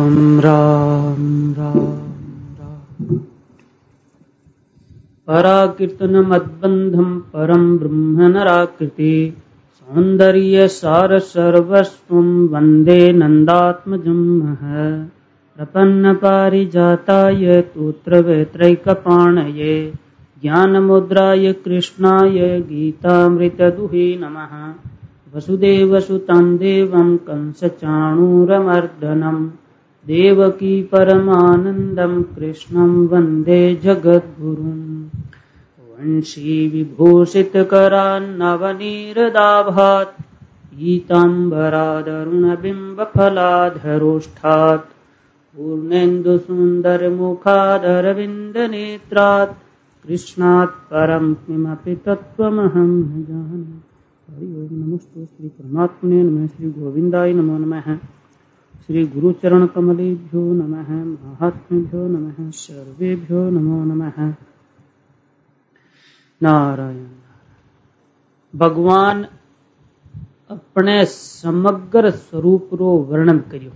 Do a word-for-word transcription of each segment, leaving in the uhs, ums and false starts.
राम राम राम राम। पराकीर्तनमद्बन्धं परं ब्रह्म नराकृति सौन्दर्य सार सर्वस्वं वन्दे नन्दात्मजं महः। प्रपन्न पारिजाताय तोत्रवेत्रैकपाणये ज्ञानमुद्राय कृष्णाय गीतामृतदुहे नमः। वसुदेवसुतं देवं कंसचाणूरमर्दनं देवकी परमानन्दं कृष्णं वन्दे जगद्गुरुम्। वंशी विभूषितकरान्नवनीरदाभात् पीताम्बरादरुणबिम्बफलाधरोष्ठात् पूर्णेन्दुसुन्दरमुखादरविन्दनेत्रात् कृष्णात् परं किमपि तत्त्वमहं न जाने। हरि ओम नमस्ते श्री परमात्मने नमः। श्री गोविंदाय नमो नमः। श्री गुरुचरण कमलेभ्यो नमः। महात्मेभ्यो नमः। सर्वेभ्यो नमो नमः। नारायण। भगवान अपने समग्र स्वरूप रो वर्णन करियो।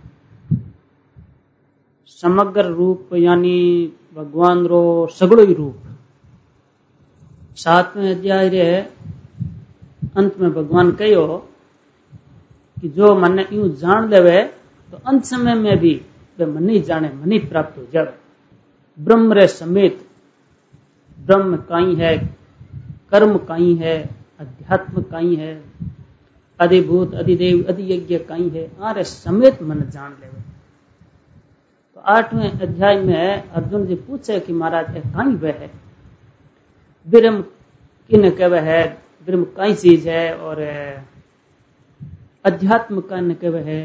समग्र रूप यानी भगवान रो सगड़ो रूप। सातवें अध्याय रे अंत में भगवान कहो कि जो मन यूं जान लेवे तो अंत समय में भी वे मन ही जाने, मन ही प्राप्त हो जावे। ब्रह्म रे समेत ब्रह्म काई है, कर्म काई है, अध्यात्म काई है, अधिभूत अधिदेव अधियज्ञ काई है, आरे समेत मन जान लेवे। तो आठवें अध्याय में अर्जुन जी पूछे कि महाराज काई वह है, ब्रह्म किन कहवे है, ब्रह्म कई चीज है, और अध्यात्म कन कहवे है,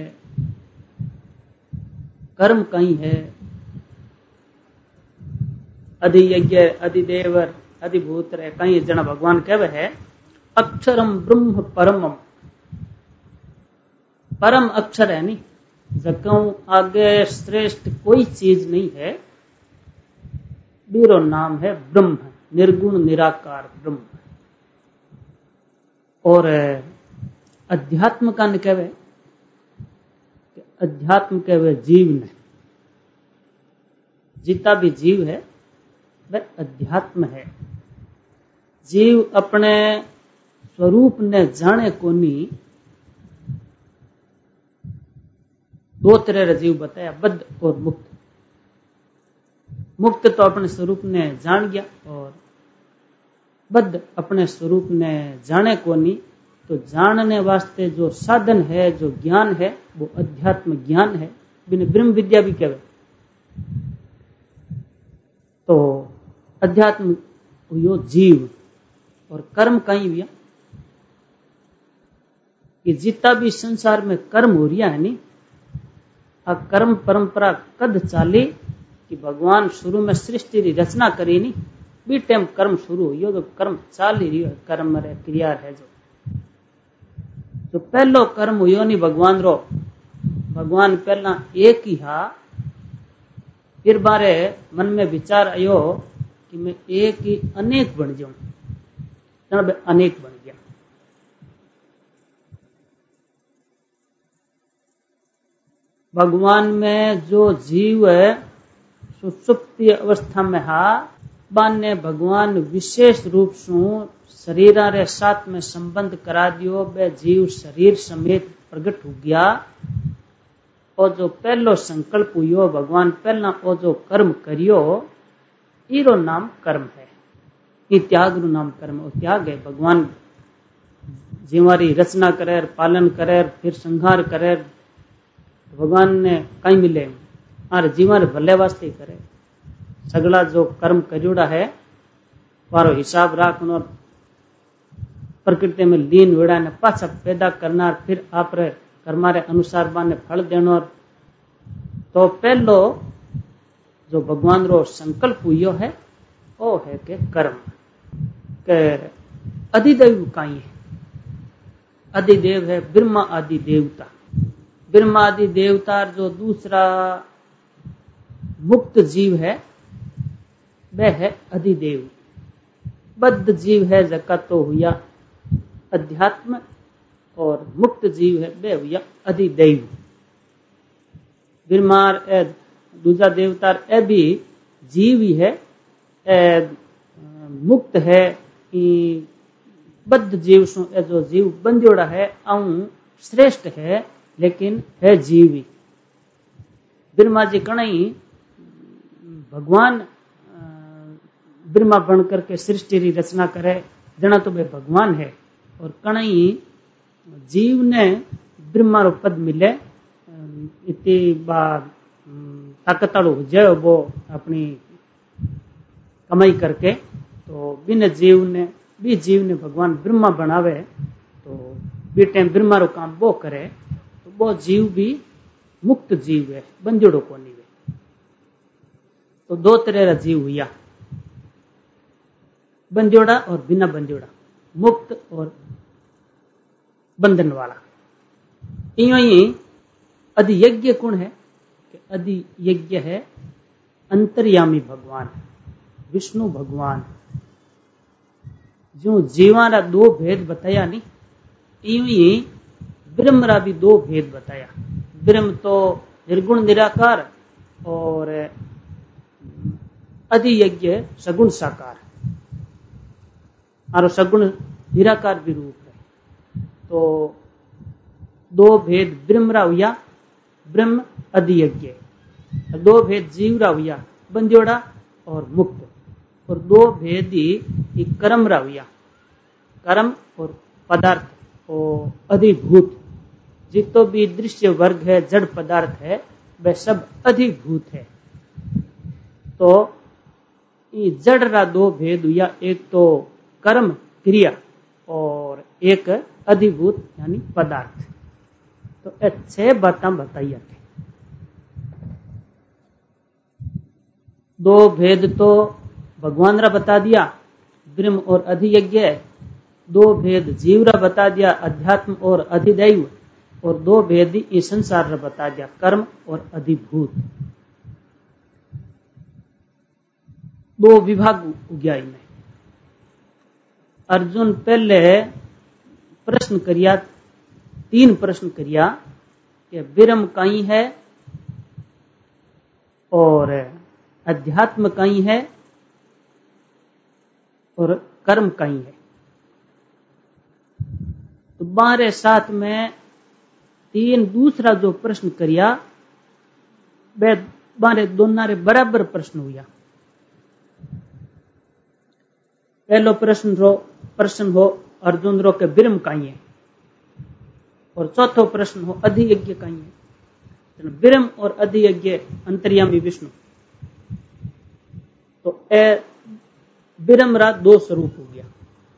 कर्म कई है, अधियज्ञ अधिदेवर अधिभूत रे कई जना भगवान कहवे है। अक्षरम ब्रह्म परमम, परम अक्षर है नी, जकऊ आगे श्रेष्ठ कोई चीज नहीं है। बीरो नाम है ब्रह्म, निर्गुण निराकार ब्रह्म। और अध्यात्म का न कहवे, अध्यात्म कहवे जीव ने, जितना भी जीव है वह अध्यात्म है। जीव अपने स्वरूप ने जाने को नहीं। दो तरह जीव बताया, बद्ध और मुक्त। मुक्त तो अपने स्वरूप ने जान गया, और बद्ध अपने स्वरूप ने जाने को नहीं। तो जानने वास्ते जो साधन है, जो ज्ञान है, वो अध्यात्म ज्ञान है, बिन ब्रह्म विद्या भी कहवे। तो अध्यात्म यो जीव। और कर्म कहीं भी कि जितना भी संसार में कर्म हो रहा है नी, आ कर्म परंपरा कद चाली कि भगवान शुरू में सृष्टि की रचना करी नी, बी टाइम कर्म शुरू हो, तो कर्म चाल ही रही है। कर्म रे क्रिया है जो जो पहलो कर्म हुयो नी भगवान रो, भगवान पहला एक ही हा। फिर बारे मन में विचार आयो कि मैं एक ही अनेक बन जाऊं, तब अनेक बन गया। भगवान में जो जीव है सुसुप्ति अवस्था में हा, बाने भगवान विशेष रूप से शरीर रे साथ में संबंध करा दियो। बे जीव शरीर समेत प्रकट हो गया। और जो पहलो संकल्प हुयो भगवान पहला ओ जो कर्म करियो, इरो नाम कर्म है। ई त्याग रू नाम कर्म। और त्याग है भगवान जीवारी रचना करे, पालन करे, फिर संहार करे। भगवान ने कई मिले और जीवन भले वास्ते करे। सगला जो कर्म करियोड़ा है वारो हिसाब राखनो, प्रकृति में लीन वेड़ा ने पाछा पैदा करना, फिर आप कर्मारे अनुसार बाने फल देनो। तो पहलो जो भगवान रो संकल्प हुयो है वो है के कर्म के अधिदेव काई है। अधिदेव है ब्रह्मा आदि देवता। ब्रह्मा आदि देवता जो दूसरा मुक्त जीव है वह है अधिदेव। बद्ध जीव है जका तो हुआ अध्यात्म, और मुक्त जीव है वह हुआ अधिदेव। ब्रह्मार ए दूजा देवतार ए भी जीव ही है, ए मुक्त है। बद्ध जीव सु ए जो जीव बंदियोड़ा है आऊं श्रेष्ठ है, लेकिन है जीव ही। ब्रह्मा जी कणई भगवान ब्रह्मा बन करके सृष्टि की रचना करे, जना तो वे भगवान है। और कणई जीव ने ब्रह्मा रो पद मिले, इतनी बात ताकताड़ू हो जाए वो अपनी कमाई करके, तो बिन जीव ने भी जीव ने भगवान ब्रह्मा बनावे, तो बी टाइम ब्रह्मा रो काम वो करे, तो वो जीव भी मुक्त जीव है, बंदियोड़ो को नहीं है। तो दो तरह रा जीव हुआ, बंदियोड़ा और बिना बंदियोड़ा, मुक्त और बंधन वाला। इयो ही अधियज्ञ कौन है? अधियज्ञ है अंतर्यामी भगवान, विष्णु भगवान। जो जीवारा दो भेद बताया नहीं, इयो ही ब्रह्म रा भी दो भेद बताया। ब्रह्म तो निर्गुण निराकार और अधियज्ञ सगुण साकार, और सगुण निराकार भी रूप है। तो दो भेद ब्रह्म रा हुआ, ब्रह्म अधियज्ञ। दो भेद जीव रा हुआ, बंदियोड़ा और मुक्त। और दो भेद ही कर्म रा हुआ, कर्म और पदार्थ और अधिभूत। जितो भी दृश्य वर्ग है, जड़ पदार्थ है, वह सब अधिभूत है। तो ये जड़ रा दो भेद हुआ, एक तो कर्म क्रिया और एक अधिभूत यानी पदार्थ। तो ये छह बातें बताई थे। दो भेद तो भगवान रा बता दिया, ब्रह्म और अधियज्ञ। दो भेद जीव रा बता दिया, अध्यात्म और अधिदैव। और दो भेद इस संसार रा बता दिया, कर्म और अधिभूत। दो विभाग हो गया इनमें। अर्जुन पहले प्रश्न करिया, तीन प्रश्न करिया कि ब्रह्म कहीं है और अध्यात्म कहीं है और कर्म कहीं है। तो बारह सात में तीन दूसरा जो प्रश्न करिया, वे बारह दोनों रे बराबर प्रश्न हुआ। पहलो प्रश्न रो प्रश्न हो अर्जुन रो के ब्रह्म कहीं है, और चौथो प्रश्न हो अधियज्ञ कहीं है। ब्रह्म और अधियज्ञ अंतर्यामी विष्णु। तो ए ब्रह्म रा दो स्वरूप हो गया।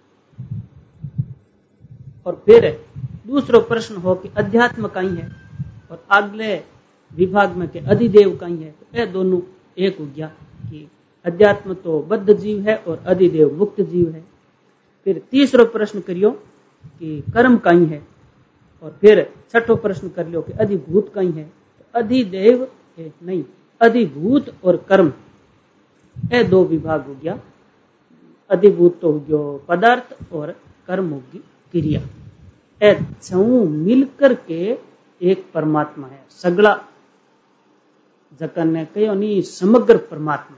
और फिर दूसरो प्रश्न हो कि अध्यात्म कहीं है, और अगले विभाग में के अधिदेव कहीं है। तो ये दोनों एक हो गया कि अध्यात्म तो बद्ध जीव है और अधिदेव मुक्त जीव है। फिर तीसरो प्रश्न करियो कि कर्म कहीं है, और फिर छठो प्रश्न कर लियो कि अधिभूत कहीं है। तो अधिदेव नहीं, अधिभूत और कर्म, ये दो विभाग हो गया। अधिभूत तो हो गया पदार्थ और कर्म होगी क्रिया। ए छऊ मिलकर के एक परमात्मा है, सगला जकन ने कहो नहीं समग्र परमात्मा।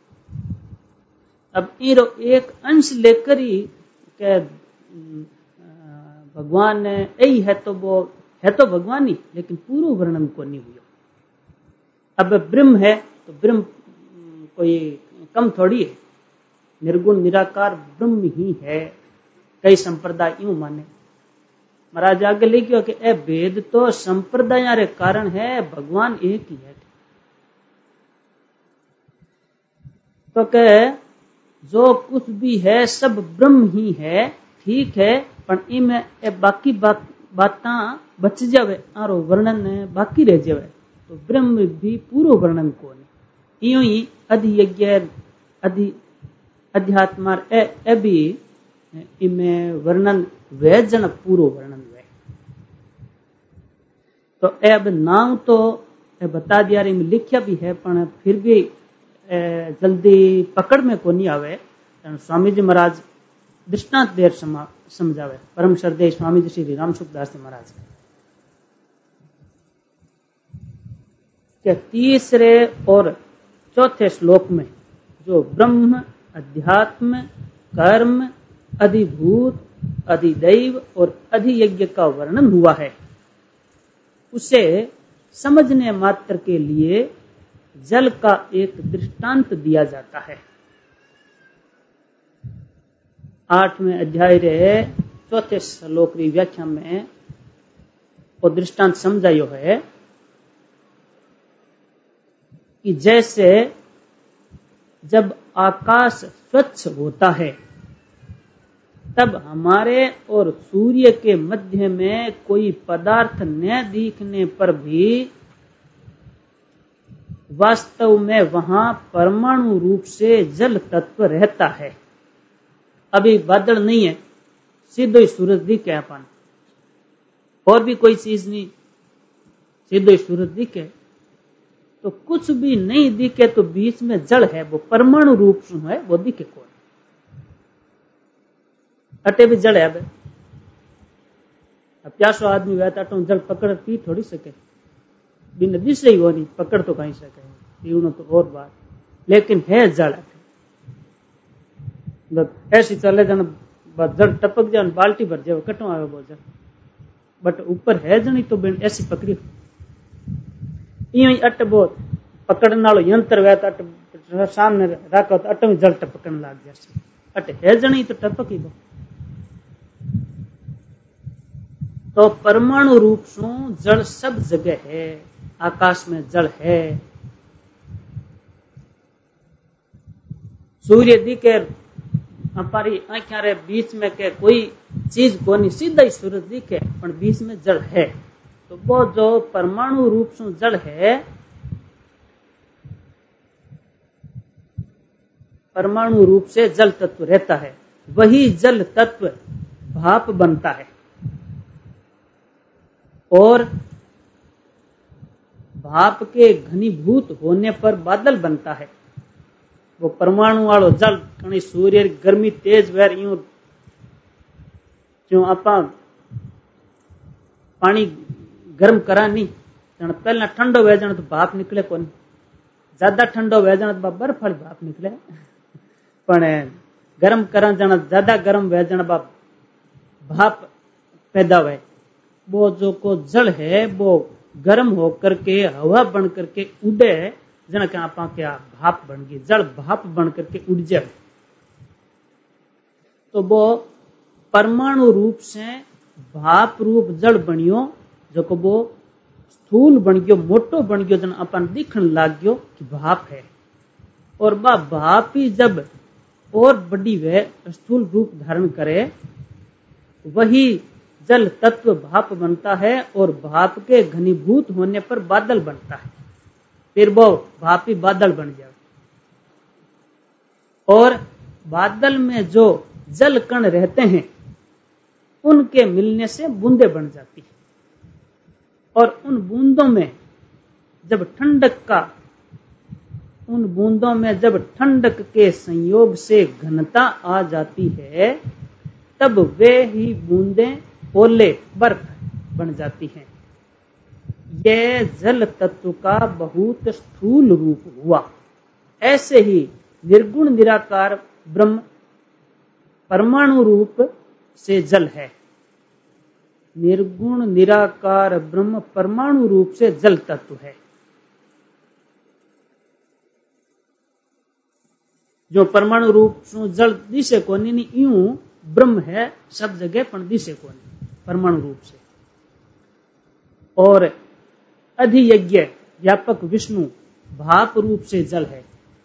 अब इरो एक अंश लेकर ही के भगवान ने यही है, तो वो है तो भगवान ही, लेकिन पूर्व वर्णन को नहीं हुआ। अब ब्रह्म है तो ब्रह्म कोई कम थोड़ी है, निर्गुण निराकार ब्रह्म ही है। कई संप्रदाय यूं माने। महाराज आगे लिखियो कि ए भेद तो संप्रदाय रे कारण है, भगवान एक ही है। तो कह जो कुछ भी है सब ब्रह्म ही है, ठीक है, पर इनमें ए बाकी बात बातां बच जावे, आरो वर्णन बाकी रह जावे। तो ब्रह्म भी पूरो वर्णन को नहीं। इयो ही अधियज्ञ अधि अध्यात्म ए, ए भी इनमें वर्णन वे जन पूरो वर्णन वे। तो अब नाम तो बता दिया, इनमें लिखा भी है, पर फिर भी जल्दी पकड़ में को नहीं आवे। स्वामी जी महाराज दृष्टांत देर समझावे। परम श्रद्धेय स्वामी जी श्री राम सुखदास महाराज। के तीसरे और चौथे श्लोक में जो ब्रह्म, अध्यात्म, कर्म, अधिभूत, अधिदैव और अधियज्ञ का वर्णन हुआ है, उसे समझने मात्र के लिए जल का एक दृष्टांत दिया जाता है। आठवें अध्याय रे चौथे श्लोक की व्याख्या में वो दृष्टांत समझायो है कि जैसे जब आकाश स्वच्छ होता है तब हमारे और सूर्य के मध्य में कोई पदार्थ न दिखने पर भी वास्तव में वहां परमाणु रूप से जल तत्व रहता है। अभी बादल नहीं है, सीधो ही सूरज दिखे अपन, और भी कोई चीज नहीं, सीधो ही सूरज दिखे, तो कुछ भी नहीं दिखे तो बीच में जल है, वो परमाणु रूप से है, वो दिखे कौन? अटे भी जल है। अब प्यासो आदमी वह अटो जल पकड़ पी थोड़ी सके, बिन दिशे ही वो नहीं पकड़ तो कहीं सके, पीवनो तो और बात, लेकिन है जल। ऐसी चले जन जल टपक जाए, बाल्टी भर जाए, कटो आवे वो जल, बट ऊपर है जनी तो बिन ऐसी पकड़ी अट बहुत पकड़ने वालों यंत्र वह अट सामने रखो तो अट में जल टपकने लग जाए, अट है जनी तो टपक ही दो। तो परमाणु रूप से जल सब जगह है, आकाश में जल है, सूर्य दिखे हमारी आंखों रे बीच में के कोई चीज को नहीं, सीधा ही सूरज दिखे पर बीच में जल है, तो वो जो परमाणु रूप से जल है, परमाणु रूप से जल तत्व रहता है, वही जल तत्व भाप बनता है और भाप के घनीभूत होने पर बादल बनता है। वो परमाणु वालों जल कहीं सूर्य गर्मी तेज वैर यूं जो आप पानी गर्म करा नहीं, पहला ठंडो वह जाने तो भाप निकले को नहीं, ज्यादा ठंडो वह जाने तो बर्फ वाली भाप निकले, पर गर्म करा जाना ज्यादा गर्म वह जाना बाप भाप पैदा हुए। वो जो को जल है वो गर्म होकर के हवा बन करके उड़े, जना के आप क्या भाप बन गई, जल भाप बन करके उड़ जाए, तो वो परमाणु रूप से भाप रूप जल बनियो, जो को वो स्थूल बन गयो, मोटो बन गयो, जन अपन दिखन लाग गयो कि भाप है। और बा भाप ही जब और बड़ी वे स्थूल रूप धारण करे, वही जल तत्व भाप बनता है और भाप के घनीभूत होने पर बादल बनता है, फिर वो भापी बादल बन जाए। और बादल में जो जल कण रहते हैं उनके मिलने से बूंदे बन जाती है, और उन बूंदों में जब ठंडक का उन बूंदों में जब ठंडक के संयोग से घनता आ जाती है, तब वे ही बूंदें ओले बर्फ बन जाती हैं। यह जल तत्व का बहुत स्थूल रूप हुआ। ऐसे ही निर्गुण निराकार ब्रह्म परमाणु रूप से जल है, निर्गुण निराकार ब्रह्म परमाणु रूप से जल तत्व है। जो परमाणु रूप से जल दिशे को नहीं, यूं ब्रह्म है सब जगह पर दिशे को नहीं परमाणु रूप से। और अधियज्ञ व्यापक विष्णु भाप रूप से जल है,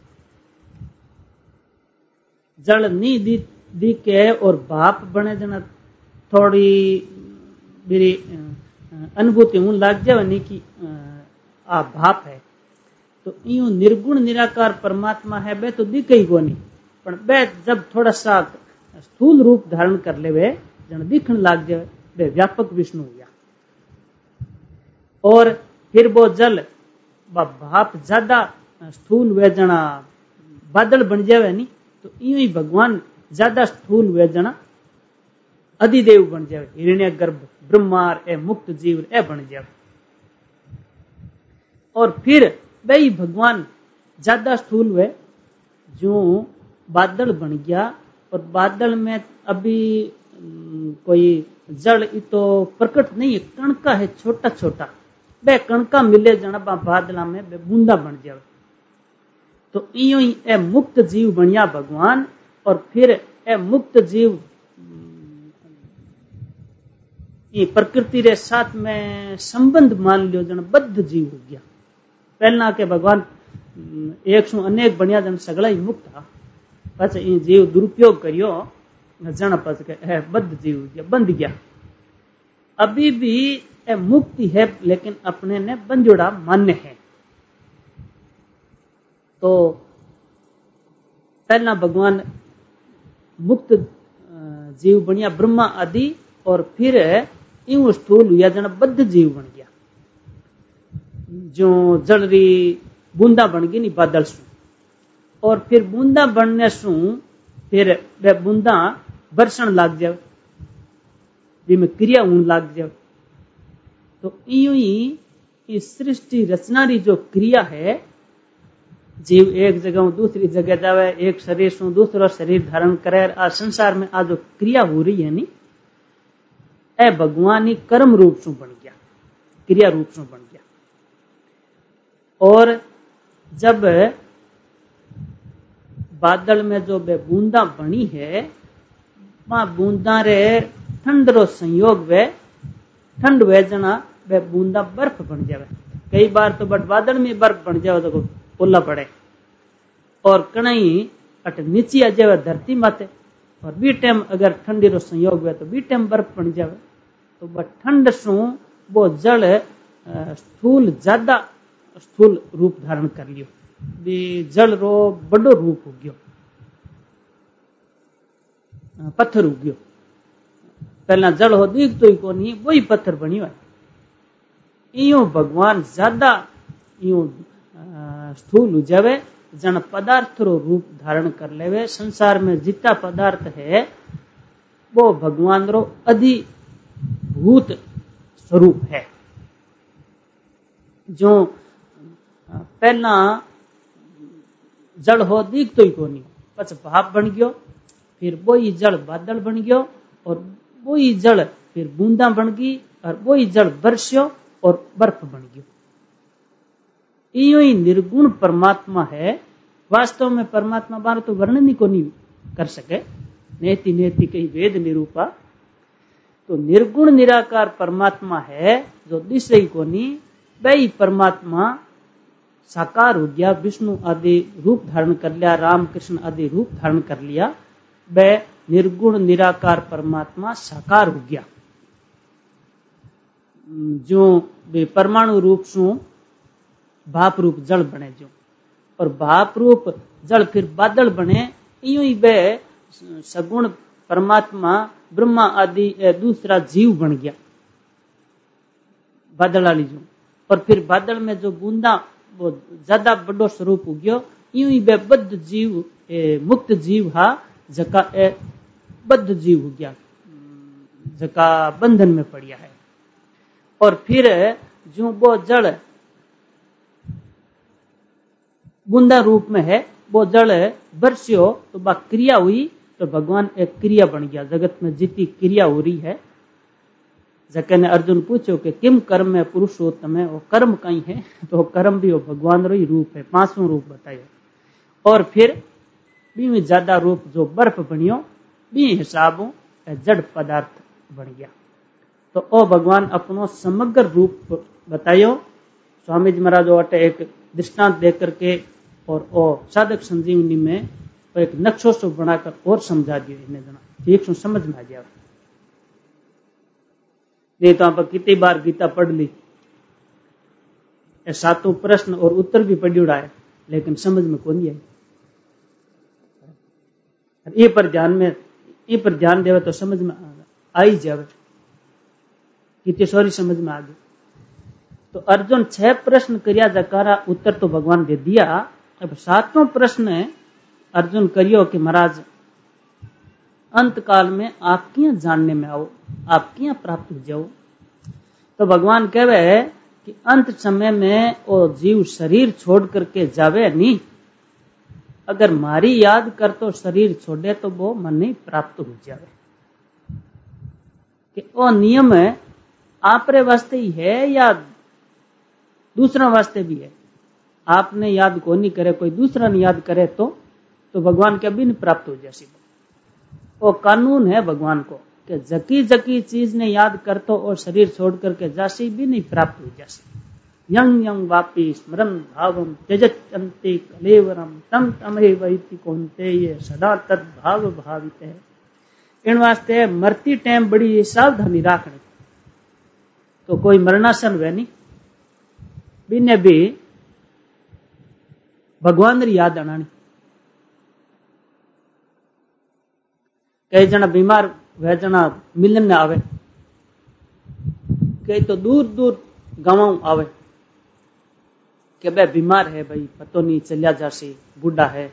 जल नहीं दी, दी के और भाप बने जना थोड़ी मेरी अनुभूति हूं लाग जाए नहीं कि आ भाप है, तो यूं निर्गुण निराकार परमात्मा है बे तो दिखे ही को नहीं, पर बे जब थोड़ा सा स्थूल रूप धारण कर ले वे जन दिखन लाग जाए, बे व्यापक विष्णु हुआ। और फिर वो जल भाप ज्यादा स्थूल वे जना बादल बन जावे नहीं, तो यूं ही भगवान ज्यादा स्थूल वे जना अधिदेव बन जावे, हिरण्य गर्भ ब्रह्मार ए मुक्त जीव ए बन जावे। और फिर वही भगवान ज्यादा स्थूल हुए, जो बादल बन गया, और बादल में अभी कोई जड़ तो प्रकट नहीं है, कणका है छोटा छोटा, वह कणका मिले जना बादला में बूंदा बन जाए। तो इो ही ए मुक्त जीव बनिया भगवान, और फिर ए मुक्त जीव प्रकृति रे साथ में संबंध मान लियो जन बद्ध जीव हो गया। पहला के भगवान एक सु अनेक बनिया जन सगला ही मुक्त था, पछ ई जीव दुरुपयोग करियो जन पछ के बद्ध जीव हो गया, बंध गया। अभी भी ए मुक्ति है, लेकिन अपने ने बंजोड़ा मान्य है। तो पहला भगवान मुक्त जीव बनिया ब्रह्मा आदि, और फिर यूं स्थूल हुआ जन बद्ध जीव बन गया, जो जल री बूंदा बन गई नी बादल सु, और फिर बूंदा बनने सु फिर वह बूंदा बरसन लाग जाए, जिसमें क्रिया होने लाग जाए। तो यूं ही इस सृष्टि रचना री जो क्रिया है, जीव एक जगह दूसरी जगह जावे, एक शरीर से दूसरा शरीर धारण करे, आ संसार में आ जो क्रिया हो रही है नी, ए भगवान ही कर्म रूप से बन गया, क्रिया रूप से बन गया। और जब बादल में जो बे बूंदा बनी है, वहां बूंदा रे ठंड रो संयोग वे ठंड वे जना वे बूंदा बर्फ बन जावे। कई बार तो बट बादल में बर्फ बन जावे तो ओला पड़े, और कहीं अट नीचे आ जावे धरती माते, और बी टाइम अगर ठंडी रो संयोग हुआ तो बी टाइम बर्फ बन जावे। तो वह ठंड सु वो जल स्थूल ज्यादा स्थूल रूप धारण कर लियो, बी जल रो बड़ो रूप हो गयो, पत्थर हो गयो। पहला जल हो दिख तो ही को नहीं, वही पत्थर बनी हुआ। इो भगवान ज्यादा यूं स्थूल हो जावे, जन पदार्थ रो रूप धारण कर लेवे। संसार में जितना पदार्थ है वो भगवान रो अधिभूत स्वरूप है। जो पहला जल हो दिख तो ही को नहीं, पछ भाप बन गयो, फिर वही जल बादल बन गयो, और वही जल फिर बूंदा बन गई, और वही जल बरस्यो और बर्फ बन गयो। इो ही निर्गुण परमात्मा है। वास्तव में परमात्मा बार तो वर्णन ही को नहीं कर सके, नेति नेति कही वेद निरूपा। तो निर्गुण निराकार परमात्मा है, जो दिशे ही को नहीं, वही परमात्मा साकार हो गया, विष्णु आदि रूप धारण कर लिया, राम कृष्ण आदि रूप धारण कर लिया, वह निर्गुण निराकार परमात्मा साकार हो गया। जो परमाणु रूप से भाप रूप जल बने, जो और भाप रूप जल फिर बादल बने, यूं ही वह सगुण परमात्मा ब्रह्मा आदि दूसरा जीव बन गया बादल वाली जो। और फिर बादल में जो बूंदा वो ज्यादा बड़ो स्वरूप हो गयो। यूं ही वह बद्ध जीव ए, मुक्त जीव हा जका ए, बद्ध जीव हो गया, जका बंधन में पड़िया है। और फिर जो वो जल बूंदा रूप में है, वो जल बरस्यो तो बा क्रिया हुई, तो भगवान एक क्रिया बन गया। जगत में जितनी क्रिया हो रही है, जके ने अर्जुन पूछो कि किम कर्म में पुरुषोत्तम है, वो कर्म कहीं है, तो कर्म भी वो भगवान रो ही रूप है, पांचों रूप बतायो। और फिर भी ज्यादा रूप जो बर्फ बनियो, भी हिसाबों जड़ पदार्थ बन गया। तो ओ भगवान अपनो समग्र रूप बतायो। स्वामी जी महाराज अटे एक दृष्टांत दे करके और ओ साधक संजीवनी में एक नक्शो सो बनाकर और समझा दियो, इन्हें जना ठीक सो समझ में आ जाए। ये तो आप कितनी बार गीता पढ़ ली, सातों प्रश्न और उत्तर भी पढ़ियोड़ा है, लेकिन समझ में कौन आई। ये पर ध्यान में ये पर ध्यान देवे तो समझ में आ ही जावे, कितनी सॉरी समझ में आ गई। तो अर्जुन छह प्रश्न करिया, जकारा उत्तर तो भगवान दे दिया। अब सातवां प्रश्न अर्जुन करियो कि महाराज अंत काल में आप किया जानने में आओ, आप किया प्राप्त हो जाओ। तो भगवान कहवे कि अंत समय में वो जीव शरीर छोड़ करके जावे नहीं, अगर मारी याद कर तो शरीर छोड़े तो वो मन नहीं प्राप्त हो जावे। कि वो नियम है आपरे वास्ते ही है या दूसरा वास्ते भी है। आपने याद को नहीं करे, कोई दूसरा नहीं याद करे तो तो भगवान के भी नहीं प्राप्त हो जासी। वो कानून है भगवान को कि जकी जकी चीज ने याद कर तो और शरीर छोड़ करके जासी भी नहीं प्राप्त हो जासी। यंग यंग वापी स्मरण भावम त्यजत्यन्ते कलेवरम तम तमे वैति कौनते ये सदा तद भाव भावित है। इन वास्ते मरती टाइम बड़ी सावधानी राखनी। तो कोई मरणासन वे नहीं बिने भी भगवान री याद आनी। कई जना बीमार वे जना मिलन में आवे, कई तो दूर दूर गाँव आवे कि भाई बीमार है, भाई पतो नहीं चलिया जासी, बूढ़ा है।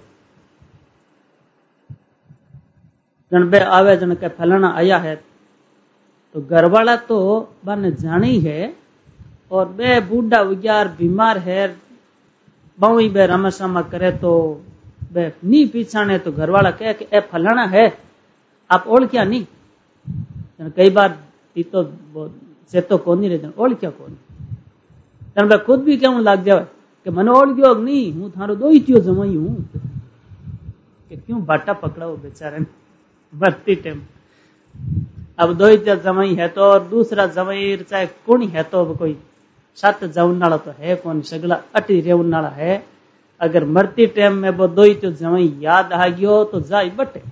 जन बे आवे जन के फलाना आया है तो घर वाला तो बन जानी है, और बे बूढ़ा उग्यार बीमार है बहु बे रमसमा करे तो बे नी पीछाने तो घर वाला कहे कि ए फलाना है, आप ओढ़ क्या नहीं। कई बार तो से तो कौन नहीं रहते ओढ़ क्या कौन, जन बे खुद भी क्यों लग जाए कि मैंने ओढ़ गयो नहीं, हूँ थारो दो ही त्यो जमाई हूँ। कि क्यों बाटा पकड़ा वो बेचारे ने भरती टाइम। अब दो ही त्यो जमाई है तो और दूसरा जमाई चाहे कौन है तो कोई सात जाऊन नाला तो है कौन, सगला अटी रेवन नाला है। अगर मरती टाइम में वो दो ही त्यो जमाई याद आ गयो तो जाई बटे,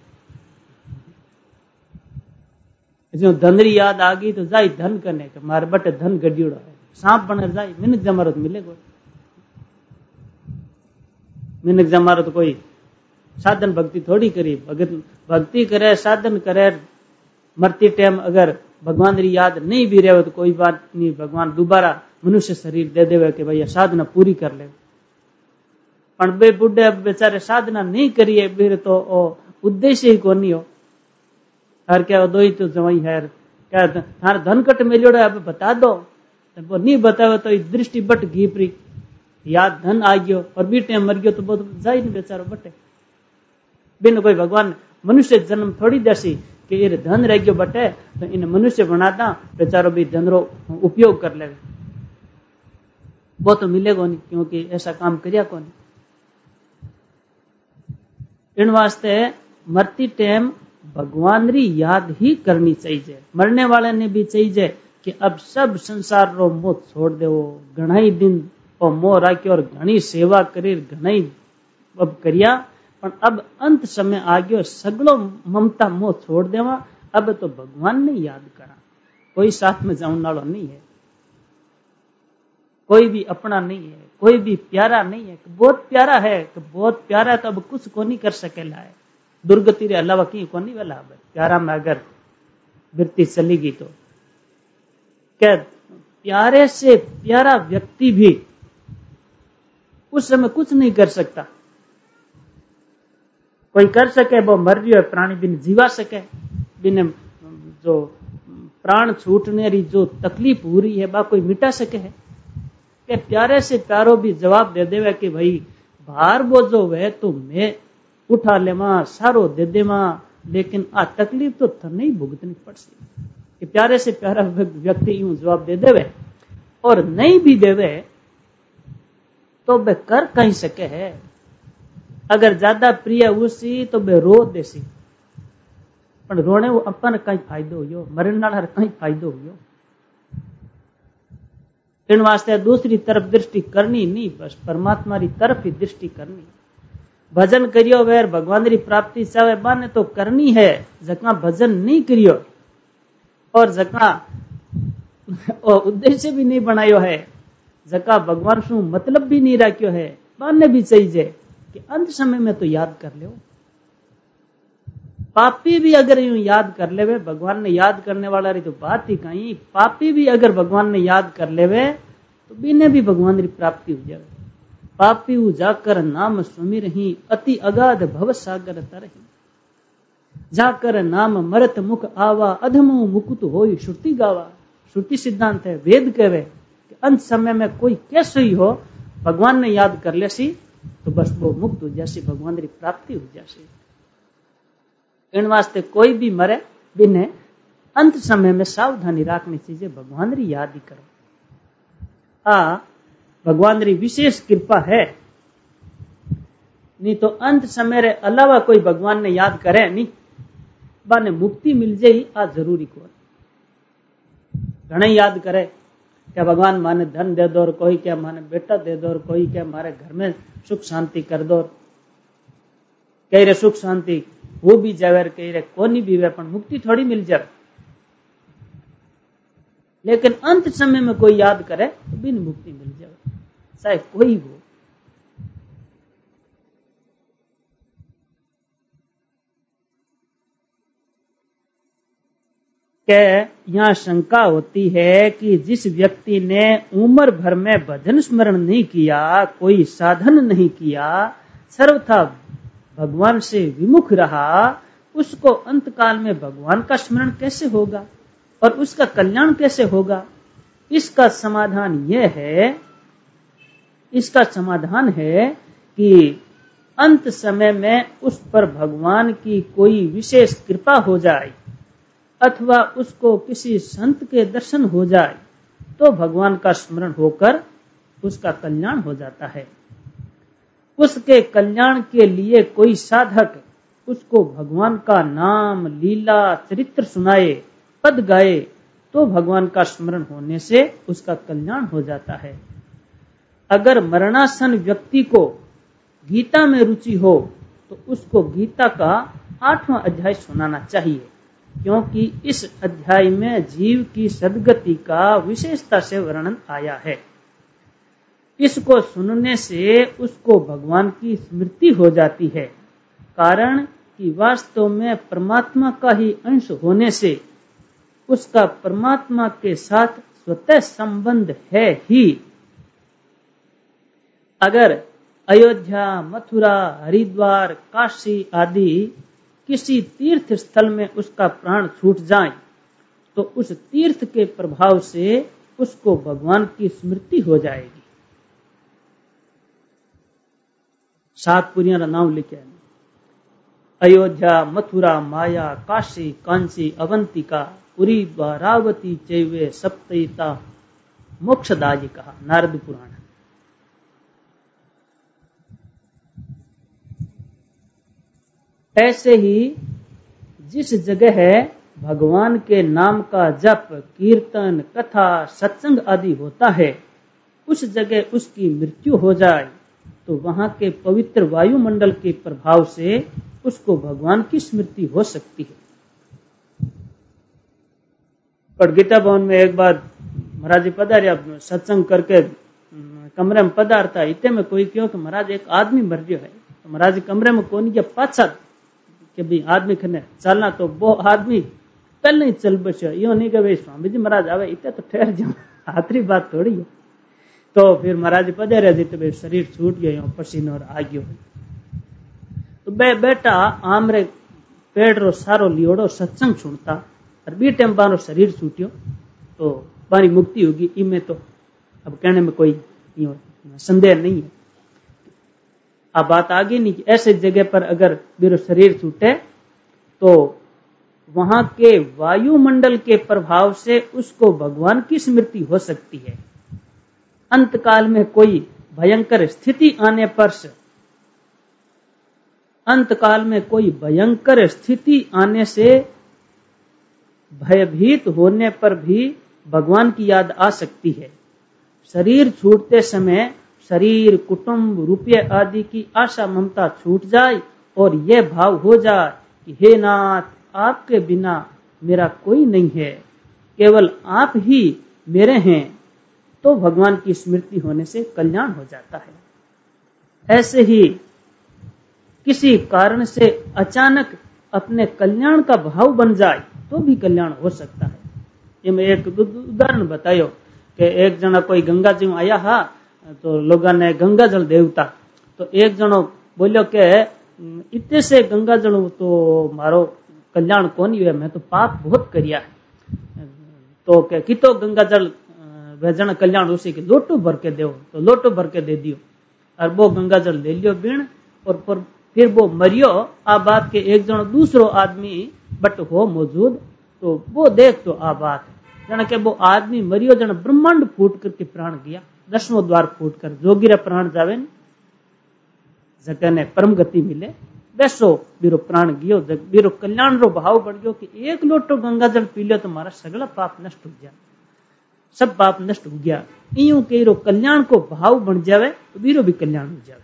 जो धनरी याद आ गई तो जाई धन करने के मार बटे धन गड्यूड़ा है। सांप बने जाई मिनक जमारो तो मिलेगा, मिनक जमारो तो कोई साधन भक्ति थोड़ी करी, भगत भक्ति करे साधन करे। मरती टाइम अगर भगवान री याद नहीं भी रहे तो कोई बात नहीं, भगवान दोबारा मनुष्य शरीर दे देवे कि भैया साधना पूरी कर ले। पण बे बुढ़े बेचारे साधना नहीं करिए फिर तो उद्देश्य ही कोनी हो। हर क्या दो ही तो जवाई है क्या थार धन कट मिलोड़ा अब बता दो, वो नहीं बतावे तो दृष्टि बट घीपरी याद धन आ गयो और बी टाइम मर गयो तो बहुत जाई नहीं बेचारो बटे। बिन कोई भगवान मनुष्य जन्म थोड़ी देसी कि ये धन रह गयो बटे तो इन मनुष्य बनाता बेचारो भी धन रो उपयोग कर ले, वो तो मिलेगा नहीं क्योंकि ऐसा काम करिया कौन। इन वास्ते मरती टाइम भगवान री याद ही करनी चाहिए। मरने वाले ने भी चाहिए कि अब सब संसार रो मोह छोड़ देवो, घणाई दिन और मोह राख्यो और घणी सेवा करी घणाई अब करिया, पर अब अंत समय आ गयो सगलो ममता मोह छोड़ देवा। अब तो भगवान ने याद करा, कोई साथ में जाऊन वालों नहीं है, कोई भी अपना नहीं है, कोई भी प्यारा नहीं है। बहुत प्यारा है कि बहुत प्यारा है तो अब कुछ को नहीं कर सकेला है, दुर्गति रे अलावा की को नहीं वाला। प्यारा में अगर वृत्ति चलेगी तो क्या प्यारे से प्यारा व्यक्ति भी उस समय कुछ नहीं कर सकता। कोई कर सके वो मर रही है, प्राणी बिन जीवा सके, बिन जो प्राण छूटने री जो तकलीफ हो रही है बा कोई मिटा सके है। के प्यारे से प्यारो भी जवाब दे देवे कि भाई भार बोझो वे तो मैं उठा ले मां सारो दे दे मां, लेकिन आ तकलीफ तो थने ही भुगतनी पड़सी। कि प्यारे से प्यारा व्यक्ति यूं जवाब दे देवे और नहीं भी देवे तो वे कर कहीं सके है। अगर ज्यादा प्रिय उसी तो वे रो देसी, पर रोने वो अपन कहीं फायदो हो, मरण नाल कहीं फायदो हो। इन वास्ते दूसरी तरफ दृष्टि करनी नहीं, बस परमात्मा री तरफ ही दृष्टि करनी। भजन करियो वेर भगवान री प्राप्ति चाहे बाने तो करनी है, जका भजन नहीं करियो और जका उद्देश्य भी नहीं बनायो है, जका भगवान शू मतलब भी नहीं राख्यो है, बाने भी चाहिए कि अंत समय में तो याद कर ले। पापी भी अगर यूं याद कर लेवे, भगवान ने याद करने वाला री तो बात ही कहीं, पापी भी अगर भगवान ने याद कर लेवे तो बिने भी भगवान की प्राप्ति हो जाए। पापी उ जाकर नाम सुमिर ही अति अगाध भव सागर तरही, जाकर नाम मरत मुख आवा अधमो मुकुत होई श्रुति गावा। श्रुति सिद्धांत है, वेद कहवे कि अंत समय में कोई कैसे ही हो भगवान ने याद कर लेसी तो बस वो मुक्त हो जासी, भगवान की प्राप्ति हो जासी। इन वास्ते कोई भी मरे बिने अंत समय में सावधानी रखनी चाहिए, भगवान की याद ही करो। आ भगवान की विशेष कृपा है, नहीं तो अंत समय रे अलावा कोई भगवान ने याद करे नहीं बाने मुक्ति मिल जाई आ जरूरी को। घणे याद करे क्या भगवान माने धन दे दो, कोई क्या माने बेटा दे दो, कोई क्या मारे घर में सुख शांति कर दो, कई रे सुख शांति वो भी जावे, कई रे कोनी भी वे, पण मुक्ति थोड़ी मिल जाए। लेकिन अंत समय में कोई याद करे तो बिन मुक्ति मिल जाए, चाहे कोई हो। यहाँ शंका होती है कि जिस व्यक्ति ने उम्र भर में भजन स्मरण नहीं किया, कोई साधन नहीं किया, सर्वथा भगवान से विमुख रहा, उसको अंतकाल में भगवान का स्मरण कैसे होगा और उसका कल्याण कैसे होगा? इसका समाधान यह है इसका समाधान है कि अंत समय में उस पर भगवान की कोई विशेष कृपा हो जाए अथवा उसको किसी संत के दर्शन हो जाए तो भगवान का स्मरण होकर उसका कल्याण हो जाता है। उसके कल्याण के लिए कोई साधक उसको भगवान का नाम, लीला, चरित्र सुनाए, पद गाए तो भगवान का स्मरण होने से उसका कल्याण हो जाता है। अगर मरणासन व्यक्ति को गीता में रुचि हो तो उसको गीता का आठवां अध्याय सुनाना चाहिए, क्योंकि इस अध्याय में जीव की सद्गति का विशेषता से वर्णन आया है। इसको सुनने से उसको भगवान की स्मृति हो जाती है, कारण कि वास्तव में परमात्मा का ही अंश होने से उसका परमात्मा के साथ स्वतः संबंध है ही। अगर अयोध्या, मथुरा, हरिद्वार, काशी आदि किसी तीर्थ स्थल में उसका प्राण छूट जाए तो उस तीर्थ के प्रभाव से उसको भगवान की स्मृति हो जाएगी। सात पुरियों का नाम लिखे, अयोध्या, मथुरा, माया, काशी, कांची, अवंतिका, पुरी, रावती चैवे सप्तयिता मोक्षदायी कहा, नारद पुराण। ऐसे ही जिस जगह भगवान के नाम का जप, कीर्तन, कथा, सत्संग आदि होता है, उस जगह उसकी मृत्यु हो जाए तो वहां के पवित्र वायुमंडल के प्रभाव से उसको भगवान की स्मृति हो सकती है। पर गीता भवन में एक बार महाराज जी पधारिया, सत्संग करके कमरे में पधारता, इतने में कोई क्यों कि महाराज एक आदमी मर गयो है, तो महाराज जी कमरे में कौन गया पाछा कि भाई आदमी खने चलना, तो वो आदमी पहले ही चल बसो, यो नहीं कि भाई स्वामी जी महाराज आवे इतने तो ठहर जाओ, आखिरी बात थोड़ी है। तो फिर महाराज जी पधारे जी तो भाई शरीर छूट गयो, पसीनो और आ गयो, तो बे बेटा आमरे पेड़ रो सारो लियोड़ो सत्संग सुनता और बी टाइम बारो शरीर छूटियो तो बारी मुक्ति होगी, इनमें तो अब कहने में कोई संदेह नहीं है। अब बात आगे नहीं कि ऐसे जगह पर अगर मेरा शरीर छूटे तो वहां के वायुमंडल के प्रभाव से उसको भगवान की स्मृति हो सकती है। अंतकाल में कोई भयंकर स्थिति आने पर से अंतकाल में कोई भयंकर स्थिति आने से भयभीत होने पर भी भगवान की याद आ सकती है। शरीर छूटते समय शरीर, कुटुंब, रुपये आदि की आशा ममता छूट जाए और यह भाव हो जाए कि हे नाथ, आपके बिना मेरा कोई नहीं है, केवल आप ही मेरे हैं, तो भगवान की स्मृति होने से कल्याण हो जाता है। ऐसे ही किसी कारण से अचानक अपने कल्याण का भाव बन जाए तो भी कल्याण हो सकता है। ये मैं एक उदाहरण बतायो कि एक जना कोई गंगा जी में आया हा तो लोगों ने गंगा जल देवता, तो एक जनो बोलियो के इतने से गंगा जल तो मारो कल्याण कौन हुआ, मैं तो पाप बहुत करिया है, तो के कितो गंगा जल वह जन कल्याण उसी के लोटो भर के दो, तो लोटो भर के दे दियो और वो गंगा जल ले लियो बीण, और पर फिर वो मरियो। आ बात के एक जन दूसरो आदमी बट हो मौजूद, तो वो देख तो आ बात जन के वो आदमी मरियो जन ब्रह्मांड फूट करके प्राण गया, दसवों द्वार फूट कर जोगिरा प्राण जावे जगह ने परम गति मिले, वैसो बीरो प्राण गियो, बीरो कल्याण रो भाव बढ़ गयो कि एक लोटो गंगा जल पी लियो तो मारा सगला पाप नष्ट हो गया, सब पाप नष्ट हो गया। इयूं के रो कल्याण को भाव बन जावे तो बीरो भी कल्याण हो जावे।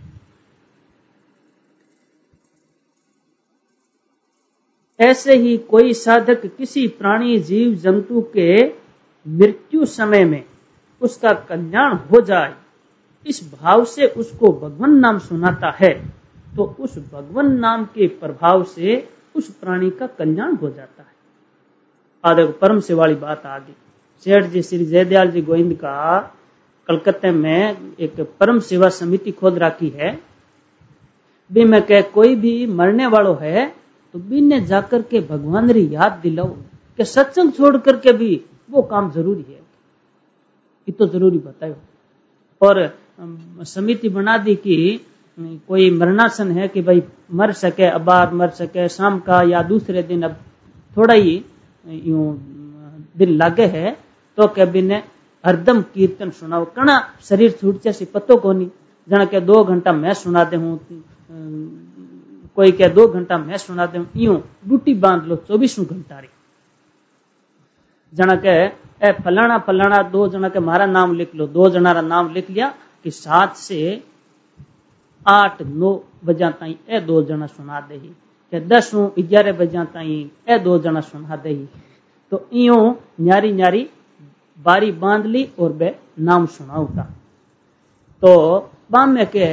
ऐसे ही कोई साधक किसी प्राणी जीव जंतु के मृत्यु समय में उसका कल्याण हो जाए, इस भाव से उसको भगवान नाम सुनाता है, तो उस भगवान नाम के प्रभाव से उस प्राणी का कल्याण हो जाता है। आ देखो परम से वाली बात आ गई। सेठ जी श्री जयदयाल जी गोविंद का कलकत्ते में एक परम सेवा समिति खोल रखी है। भी मैं कह कोई भी मरने वालों है तो बिने जाकर के भगवान री याद दिलाओ कि सत्संग छोड़ करके भी वो काम जरूरी है, ये तो जरूरी बताओ। और समिति बना दी कि कोई मरणासन है कि भाई मर सके, अबार मर सके शाम का या दूसरे दिन, अब थोड़ा ही यूं दिन लागे है, तो क्या बिने हरदम कीर्तन सुनाओ, कणा शरीर छूट जैसी पतो को नहीं। जन के दो घंटा मैं सुना दे हूं, कोई क्या दो घंटा मैं सुना दे, यूं ड्यूटी बांध लो चौबीसों घंटा री। जना के ए फलाना फलाना दो जना के मारा नाम लिख लो, दो जना रा नाम लिख लिया कि सात से आठ नौ बजा ताई ए दो जना सुना दे, के दस ग्यारह बजा ताई ए दो जना सुना दे। तो इयो न्यारी न्यारी बारी बांध ली और बे नाम सुनाऊता। तो बाम में के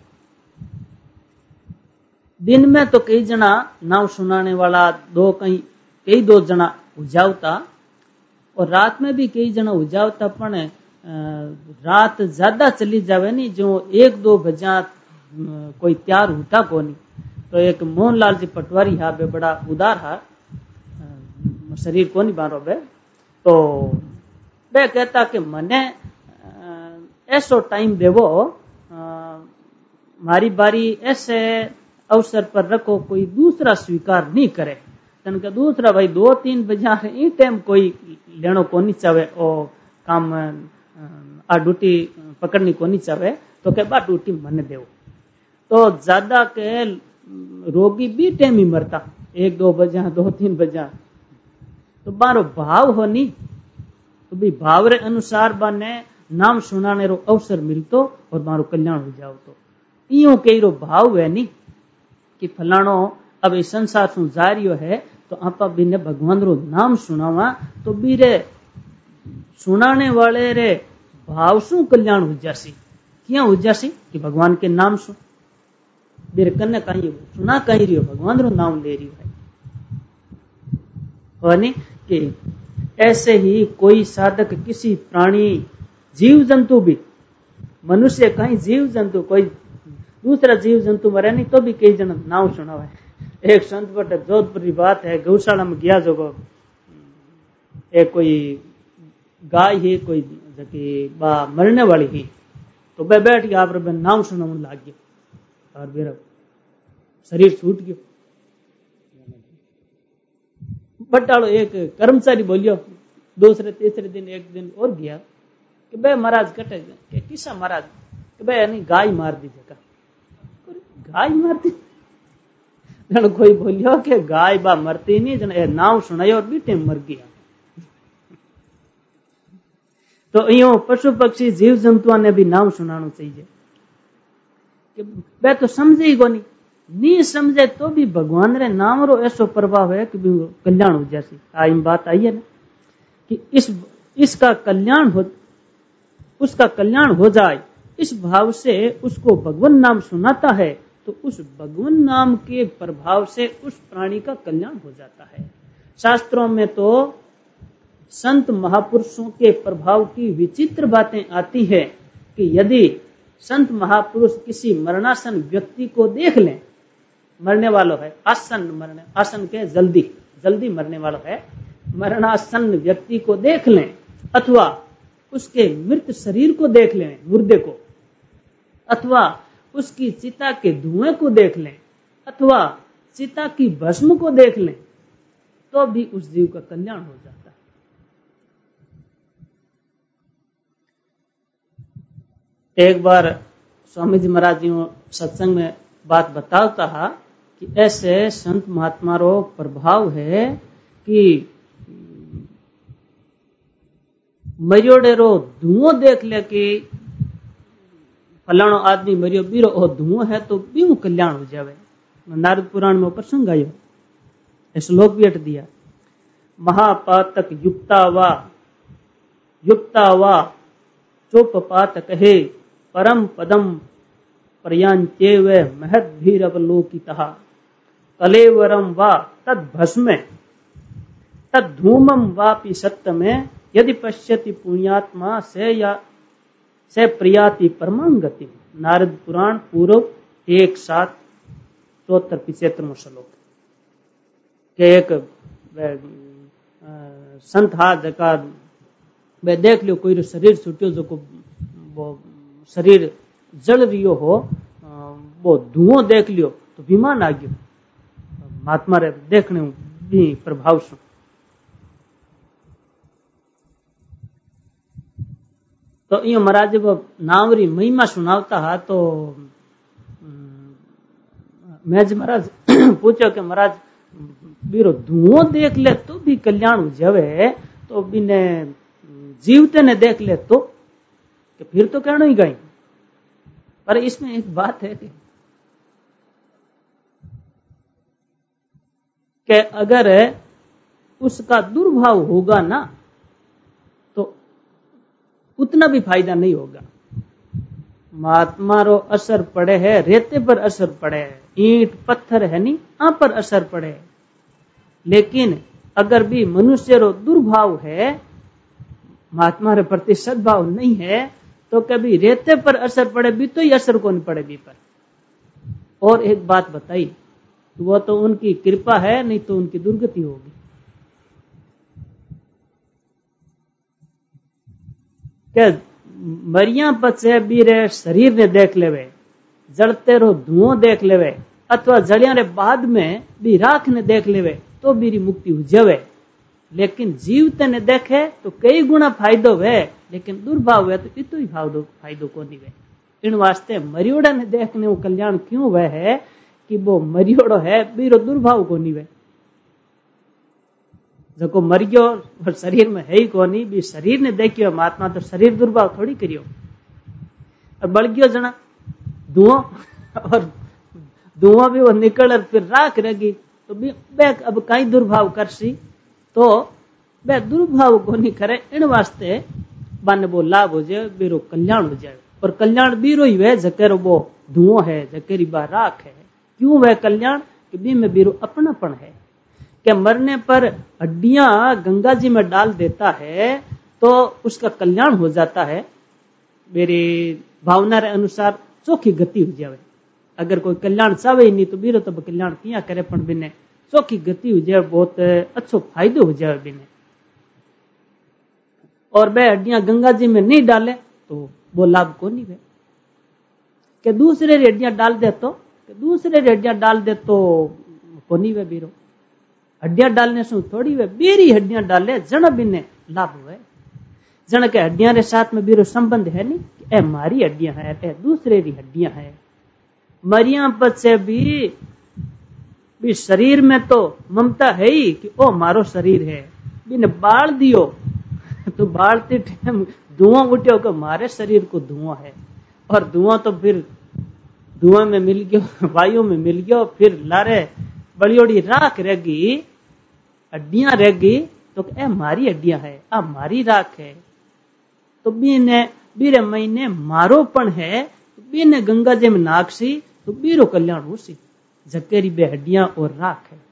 दिन में तो कई जना नाम सुनाने वाला दो कई कई दो जना उजावता, और रात में भी कई जना उजावता, पण रात ज्यादा चली जावे नहीं, जो एक दो बजा कोई तैयार होता को नहीं। तो एक मोहनलाल जी पटवारी हा बे बड़ा उदार हा, शरीर को नहीं बारो बे, तो बे कहता कि मने ऐसो टाइम देवो, मारी बारी ऐसे अवसर पर रखो कोई दूसरा स्वीकार नहीं करे। तन के दूसरा भाई दो तीन बजा ई टाइम कोई लेनो को नहीं चाहे, ओ काम आ ड्यूटी पकड़नी को नहीं चाहे, तो के बा ड्यूटी मन देव। तो ज्यादा के रोगी भी टाइम ही मरता, एक दो बजा दो तीन बजा, तो बारो भाव हो नहीं, तो भी भाव रे अनुसार बाने नाम सुनाने रो अवसर मिलतो और मारो कल्याण हो जाओ। तो इयो कई रो भाव है नहीं कि फलानो अब इस संसार सु जा रियो है, तो आपा बिने भगवान रो नाम सुनावा, तो बीरे सुनाने वाले रे भाव सु कल्याण हो जासी। क्या हो जासी कि भगवान के नाम सु बीरे कन्ने कहीं सुना कहीं रियो, भगवान रो नाम ले रियो है। और नहीं कि ऐसे ही कोई साधक किसी प्राणी जीव जंतु भी, मनुष्य कहीं जीव जंतु कोई दूसरा जीव जंतु मरे नहीं तो भी कई जन नाम सुना है। एक संत बट जोधपुर की बात है, गौशाला में गया जो एक कोई गाय ही कोई जकी बा मरने वाली ही, तो वह बैठ गया आप नाम सुना लाग गया और मेरा शरीर छूट गयो। बटालो एक कर्मचारी बोलियो दूसरे तीसरे दिन एक दिन और गया कि बे महाराज कटे के किसा महाराज कि बे नहीं गाय मार दी जगह, गाय मार दी। जन कोई बोलियो कि गाय बा मरती नहीं, जन ए नाम सुनायो और बीटे मर गया। तो यो पशु पक्षी जीव जंतुओं ने भी नाम सुनाना चाहिए कि वे तो समझे ही को नहीं, नहीं समझे तो भी भगवान रे नाम रो ऐसो प्रभाव है कि कल्याण हो जैसी आई बात आई है ना कि इस इसका कल्याण हो, उसका कल्याण हो जाए, इस भाव से उसको भगवान नाम सुनाता है, तो उस भगवान नाम के प्रभाव से उस प्राणी का कल्याण हो जाता है। शास्त्रों में तो संत महापुरुषों के प्रभाव की विचित्र बातें आती है कि यदि संत महापुरुष किसी मरणासन व्यक्ति को देख लें, मरने वालों है आसन मरने आसन के जल्दी जल्दी मरने वालों है, मरणासन व्यक्ति को देख लें अथवा उसके मृत शरीर को देख लें, मुर्दे को, अथवा उसकी चिता के धुएं को देख लें, अथवा चिता की भस्म को देख लें, तो भी उस जीव का कल्याण हो जाता है। एक बार स्वामी जी महाराज जी सत्संग में बात बताता है कि ऐसे संत महात्मा रो प्रभाव है कि मरियोड़े रो धुआं देख ले कि फलाणो आदमी मरियो बीरो ओ धुआं है तो बीऊ कल्याण हो जावे। नारद पुराण में प्रसंग आयो, श्लोक भी अट दिया। महापातक युक्ता वा युक्ता वा चोपपात कहे परम पदम प्रयांचेव महद भीरवलोकितः कलेवरम वा तद भस्मे तद धूमम वापि सत्यमें यदि पश्यति पुण्यात्मा से या से प्रियाति परमांगति। नारद पुराण पूर्व एक सात चौहत्तर पिछहत्तरवां श्लोक के एक संत हा जका वे देख लियो कोई शरीर छूटियो जो को वो शरीर जल रियो हो, वो धुआं देख लियो तो विमान आ गयो। महात्मा रे देखने भी प्रभाव सु तो यो महाराज जब नावरी महिमा सुनावता हा तो मैं जी महाराज पूछो कि महाराज बीरो धुआं देख ले तो भी कल्याण हो जावे, तो बिने जीवते ने देख ले तो कि फिर तो कहना ही गई। पर इसमें एक बात है कि, कि अगर उसका दुर्भाव होगा ना तो उतना भी फायदा नहीं होगा। महात्मा रो असर पड़े है, रेते पर असर पड़े है, ईंट पत्थर है नहीं आ पर असर पड़े है। लेकिन अगर भी मनुष्य रो दुर्भाव है, महात्मा रे प्रति सद्भाव नहीं है, तो कभी रेते पर असर पड़े भी तो ही असर को नहीं पड़े भी पर। और एक बात बताई, वो तो उनकी कृपा है, नहीं तो उनकी दुर्गति होगी। क्या मरिया बचे बीरे शरीर ने देख लेवे, जलते रो धुआं देख लेवे, अथवा जलिया रे बाद में भी राख ने देख लेवे तो बीरी मुक्ति हो जावे। लेकिन जीवते ने देखे तो कई गुना फायदो वे, लेकिन दुर्भाव है तो इतो ही फायदो फायदो को नहीं वे। इन वास्ते मरियोड़ा ने देखने वो कल्याण क्यों वह है कि वो मरियोड़ो है बीरो दुर्भाव को नहीं वे। जो मर गयो और शरीर में है ही कोनी, भी शरीर ने देखियो महात्मा तो शरीर दुर्भाव थोड़ी करियो। और बल गयो जना धुआं, और धुआं भी वो निकल फिर राख रहेगी तो बे अब कई दुर्भाव करसी, तो बे दुर्भाव को नहीं करे। इन वास्ते बन वो लाभ हो जाए, बीरो कल्याण हो जाए। और कल्याण बीरो ही वे जकेरो वो धुआं है, जकेरी बा राख है। क्यों वह कल्याण कि बी में बीरो अपनापन है। क्या मरने पर हड्डियां गंगा जी में डाल देता है तो उसका कल्याण हो जाता है। मेरी भावना के अनुसार चोखी गति हो जाए। अगर कोई कल्याण चाहे ही नहीं तो बीरो तो कल्याण किया करे, पण बिने चोखी गति हो जाए, बहुत अच्छो फायदो हो जाए बिने। और बे हड्डियां गंगा जी में नहीं डाले तो वो लाभ को नहीं है। कि दूसरे हड्डियां डाल दे तो दूसरे हड्डियां डाल दे तो को नहीं वे बीरो। हड्डियां डालने से थोड़ी वे बीरी हड्डियां डाले जन बिने लाभ हुए। जन के हड्डियां रे साथ में बीरो संबंध है नहीं, ए मारी हड्डियां है, ए दूसरे री हड्डियां है। मरिया बच्चे भी भी शरीर में तो ममता है ही कि ओ मारो शरीर है। बिने बाल दियो तो बालते टाइम धुआं उठ्यो कि मारे शरीर को धुआं है, और धुआं तो फिर धुआं में मिल गयो, वायु में मिल गयो, फिर लारे बलियोड़ी राख रहेगी, हड्डियां रहेगी तो ए मारी हड्डियां है, आ मारी राख है। तो बीने बीरे महीने मारोपन है, तो बीने गंगा जी में नाकसी तो बीरो कल्याण होसी। जकेरी बे हड्डियां और राख है।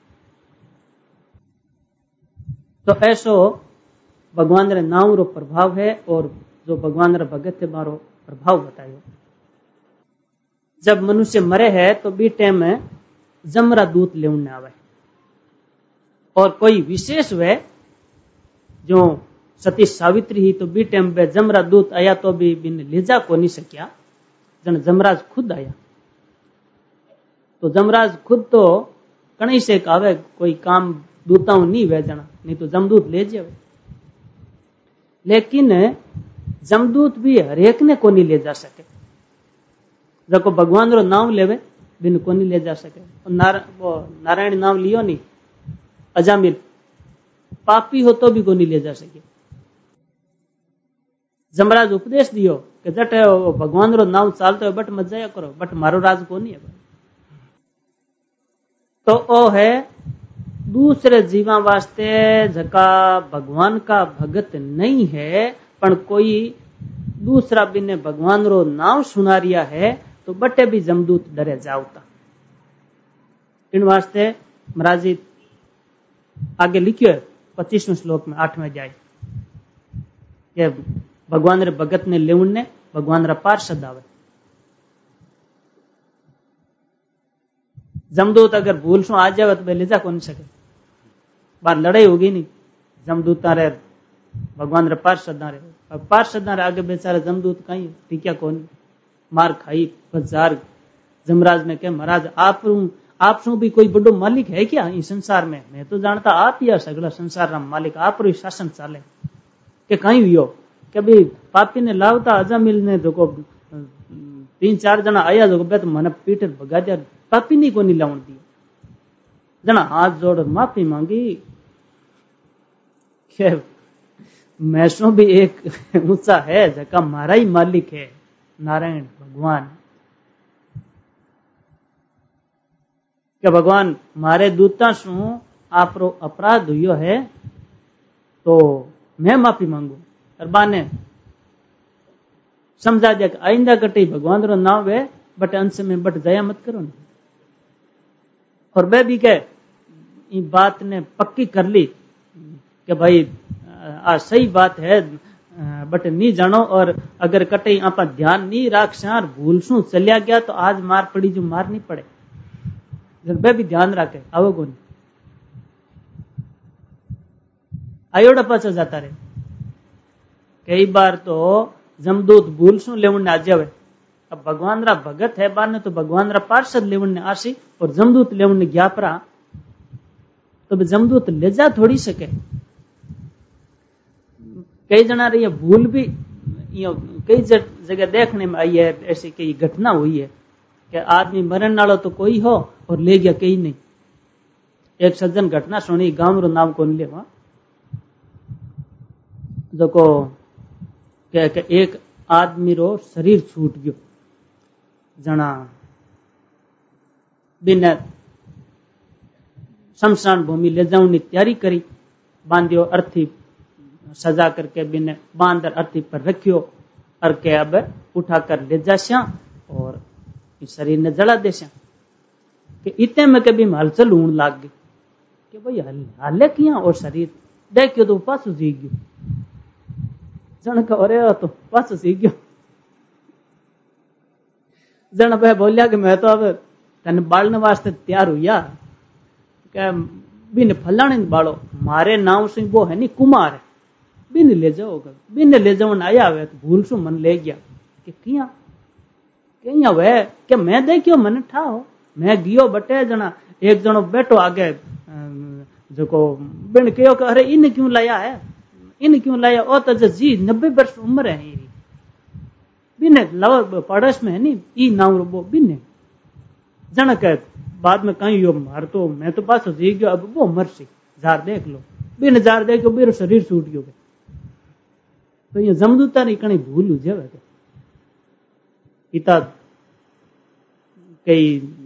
तो ऐसो भगवान रे नाम रो प्रभाव है, और जो भगवान रे भगत है मारो प्रभाव बतायो। जब मनुष्य मरे है तो बी टाइम में जमरा दूत लेने आवे, और कोई विशेष वे जो सती सावित्री ही तो बी टाइम पे जमरा दूत आया तो भी बिन ले जा को नहीं सकिया, जन जमराज खुद आया। तो जमराज खुद तो कहीं से आवे, कोई काम दूताओं नहीं वे जाना, नहीं तो जमदूत ले जावे। लेकिन जमदूत भी हरेक ने को नहीं ले जा सके। जको भगवान रो नाम लेवे बिन को नहीं ले जा सके। नार, वो नारायण नाम लियो नहीं, अजामिल पापी हो तो भी को नहीं ले जा सके। जमराज उपदेश दियो कि जट भगवान रो नाम चालते हो बट मत जाया करो, बट मारो राज को नहीं है। तो ओ है दूसरे जीवा वास्ते जका भगवान का भगत नहीं है, पण कोई दूसरा बिने भगवान रो नाम सुना रिया है, तो बटे भी जमदूत डरे जावता। इन वास्ते महाराज जी आगे लिखियो है पच्चीसवें श्लोक में आठवें जाए कि भगवान रे भगत ने लेवन ने भगवान रा पार्षद आवे। जमदूत अगर भूल सो आ जावे तो ले जा कौन सके, बार लड़ाई होगी नहीं। जमदूत रे भगवान रे पार्षद रे, पार्षद रे आगे बेचारे जमदूत कहीं टीका कौन, मार खाई बाजार। जमराज ने कहा महाराज आप आप सु भी कोई बड़ो मालिक है क्या इस संसार में? मैं तो जानता आप ही सगला संसार रा मालिक, आप रो शासन चाले। के कहीं हुई के भाई पापी ने लावता अजामिल ने जो तीन चार जना आया जो बे तो मैंने पीठ भगा दिया, पापी नहीं को नहीं लाउन दी। जना हाथ जोड़ माफी मांगी के मैसो भी एक ऊंचा है जका मारा ही मालिक है नारायण भगवान। कि भगवान मारे दूता सु आपरो अपराध हुयो है तो मैं माफी मांगू। और बाने समझा दिया कि आइंदा कटी भगवान रो नाम है बट अंश में बट दया मत करो। और मैं भी कह बात ने पक्की कर ली कि भाई आ सही बात है बट नहीं जानो, और अगर कटे आप ध्यान नहीं राख सार भूल सु चलिया गया तो आज मार पड़ी जो मार नहीं पड़े। वे भी ध्यान रखे आवो को नहीं आयोड़ा पाचा जाता रहे। कई बार तो जमदूत भूल सु लेवन ने आ जावे। अब भगवान रा भगत है बार ने तो भगवान रा पार्षद लेवन ने आसी और जमदूत लेवन ने गया परा तो जमदूत ले जा थोड़ी सके। कई जना रही भूल भी कई जगह देखने में आई है, ऐसी कई घटना हुई है कि आदमी मरण वालों तो कोई हो और ले गया कई नहीं। एक सज्जन घटना सुनी, गांव रो नाम कौन ले वहां जो को के, के एक आदमी रो शरीर छूट गयो। जना बिन शमशान भूमि ले जाने की तैयारी करी, बांधियो अर्थी सजा करके बिन बांधर अर्थी पर रखियो और के अब उठाकर ले जास्या और शरीर ने जला देस्या। कि इतने में कभी हलचल होने लाग गई कि भाई हाले किया और शरीर देखियो तो पासो जी गयो। जन का अरे तो पासो सी गयो। जन भाई बोलिया कि मैं तो अब तन बालने वास्ते तैयार हुआ क्या बिन फलाने बालो मारे नाम से वो है नी कुमार है बिन ले जाओ बिन ले जाओ आया हुआ तो भूल सु मन ले गया कि किया कहीं वे क्या मैं देखियो मन ठा हो मैं गियो बटे जना एक जनो बैठो आगे जो को बिन कहो कि अरे इन क्यों लाया है इन क्यों लाया ओ तो जी नब्बे वर्ष उम्र है बिन लव पड़ोस में है नी ई नाम वो बिन जन कह बाद में कहीं यो मार तो मैं तो पास जी गयो अब वो मर सी जार देख लो बिन जार देख मेरा शरीर छूट गयो। तो ये जमदूता नहीं कहीं भूल हो जावे इता कई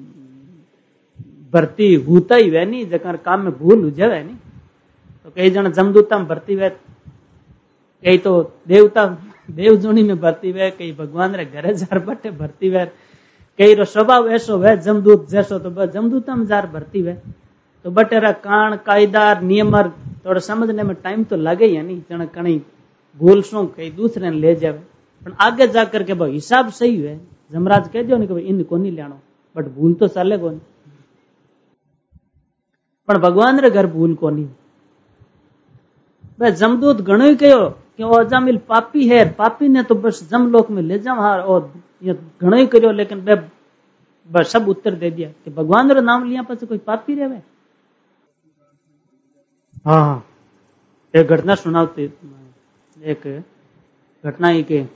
भर्ती होता ही वह नहीं जकर काम में भूल हो जावे नहीं। तो कई जन जमदूता में भर्ती वे, कई तो देवता देवजूनी में भर्ती वे, कई भगवान रे घरे जार बटे भर्ती वे, कई रो स्वभाव ऐसो वे जमदूत जैसो तो जमदूता में जार भर्ती वे। तो बटेरा कान कायदार नियमर थोड़ा समझने में टाइम तो लगे ही नहीं। जन कहीं भूल सो कई दूसरे ने ले जावे पर आगे जाकर के भाई हिसाब सही है। जमराज कह दियो कि इन को नहीं लेनो बट भूल तो चले को नहीं पर भगवान रे घर भूल को नहीं। भाई जमदूत घणो ही कहो कि वो अजामिल पापी है, पापी ने तो बस जमलोक में ले जाओ हार, और घणो ही करो, लेकिन बे बस सब उत्तर दे दिया कि भगवान रो नाम लिया पास कोई पापी रहे। हाँ, एक घटना सुनाते, एक घटना ही के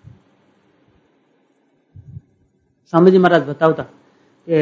स्वामी जी महाराज बतावता कि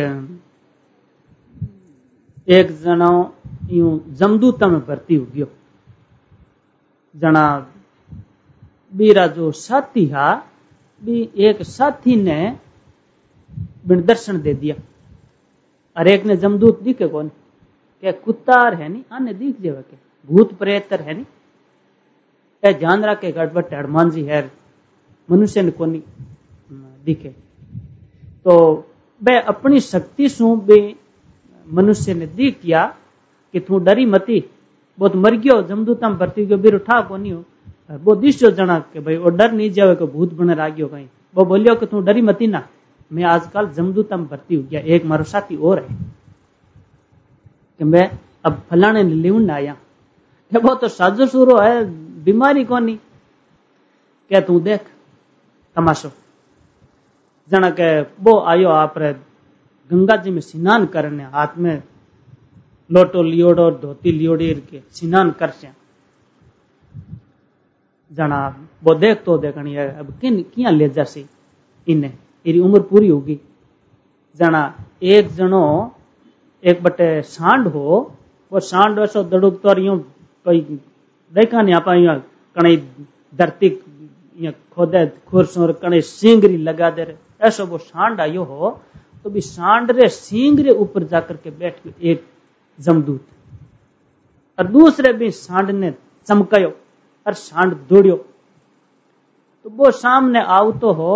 एक जनो यूं जमदूता में भर्ती हो गयो। जना बीरा जो साथी हा भी एक साथी ने बिन दर्शन दे दिया, और एक ने जमदूत दिखे कौन के कुत्तार है नी आने दिख जावे के भूत प्रेतर है नी ए ध्यान रखे गड़बड़ हनुमान जी है मनुष्य ने कोनी दिखे। तो बे अपनी शक्ति सु बे मनुष्य ने दी किया कि तू डरी मती, बहुत मर गयो जमदूता में भर्ती गयो बीर उठा कोनी हो, वो दिशो जना के भाई वो डर नहीं जावे को भूत बने आ गयो कहीं। वो बोलियो कि तू डरी मती ना, मैं आजकल जमदूता में भर्ती हो गया, एक मारो साथी और है कि मैं अब फलाने ने लेवन आया, क्या वो तो साजो सूरो है बीमारी कोनी, क्या तू देख तमाशो। जना के वो आयो आप गंगा जी में स्नान करने, हाथ में लोटो लियोड़ो धोती लियोड़ी के स्नान कर से। जना वो देख तो देखनी है अब किन किया ले जासी इन्हें, इरी उम्र पूरी होगी। जना एक जनो एक बटे सांड हो, वो सांड ऐसो दड़ुक तो यूं कोई देखा नहीं आपा यूं कहीं धरती खोदे खुरसोर कहीं सिंगरी लगा दे रहे, ऐसा वो सांड आयो हो। तो भी सांड रे सिंग रे ऊपर जाकर के बैठ गयो एक जमदूत, और दूसरे भी सांड ने चमकायो और सांड दौड़ियो। तो वो सामने आव तो हो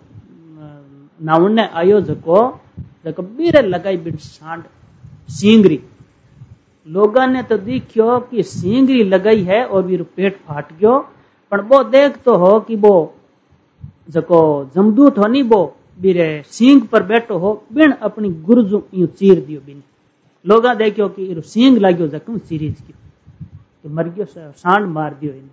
नावने आयो जको जको बीरे लगाई बिन सांड सिंगरी। लोगों ने तो देखियो कि सिंगरी लगाई है और भी पेट फाट गयो, पर वो देख तो हो कि वो जको जमदूत हो नी वो बीरे सिंग पर बैठो हो बिन अपनी गुरजू यूं चीर दियो बिन। लोगा देखियो कि इरो सिंग लाग्यो जको सीरीज की तो मर गयो, सांड मार दियो इन्हें।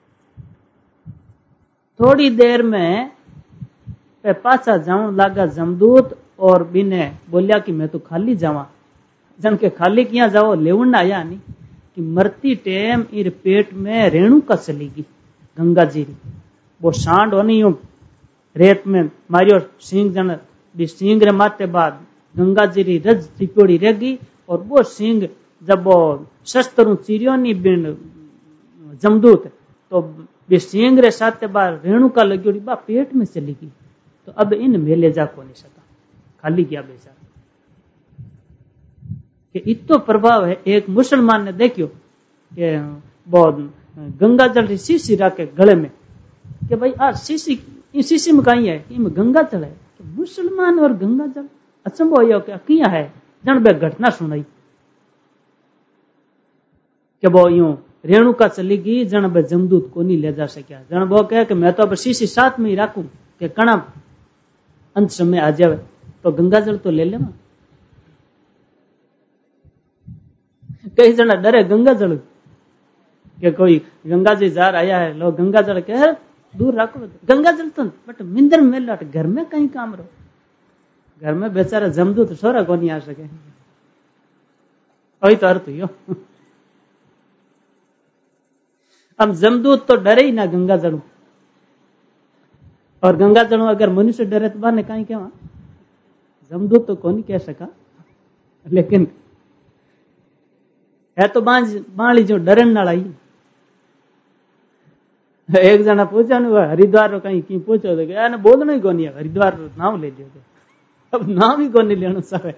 थोड़ी देर में पासा जाऊं लागा जमदूत और बिने बोलिया कि मैं तो खाली जावा। जन के खाली किया जाओ लेवन आया नहीं कि मरती टेम इर पेट में रेणु का चलेगी गंगा जी री। वो सांड होनी हो रेत में मारियो सिंह जन भी सिंह रे माते बाद गंगा जी री रज टिपोड़ी रहेगी, और वो सिंह जब वो शस्त्र चीरियो नी बिन जमदूत तो भी सिंह रे साथ बाद रेणु का लगी बा पेट में चलेगी। तो अब इन मेले जा को नहीं सका, खाली किया बेचारा कि इतो प्रभाव है। एक मुसलमान ने देखियो कि बहुत गंगा जल री शीशी रखे गले में कि भाई आ शीशी इस शीशी में कहीं है इनमें गंगा जल है। कि मुसलमान और गंगा जल अचंभो हो क्या किया है। जन बे घटना सुनाई कि वो यूं रेणुका चलेगी जन बे जमदूत को नहीं ले जा सकिया। जन वो कहे कि मैं तो अब शीशी साथ में ही रखूं कि कणा अंत समय आ जावे तो गंगा जल तो ले लेना। कई जना डरे गंगा जल के कोई गंगा जी जार आया है, लोग गंगा जल के दूर रखो। गंगा जल तो बट मिंदर में लट घर में कहीं काम रो, घर में बेचारा जमदूत सोरा को नहीं आ सके। वही तो अर्थ यो। अब जमदूत तो डरे ही ना गंगा जल, और गंगा जल अगर मनुष्य डरे तो बाने कहीं क्या जमदूत तो कौन कह सका। लेकिन है तो बाली जो डरन नाला ही। एक जना पूछा ना हरिद्वार कहीं की पूछो तो क्या बोलना ही कोनी हरिद्वार नाम ले लियो। अब नाम ही कोनी लेना सारे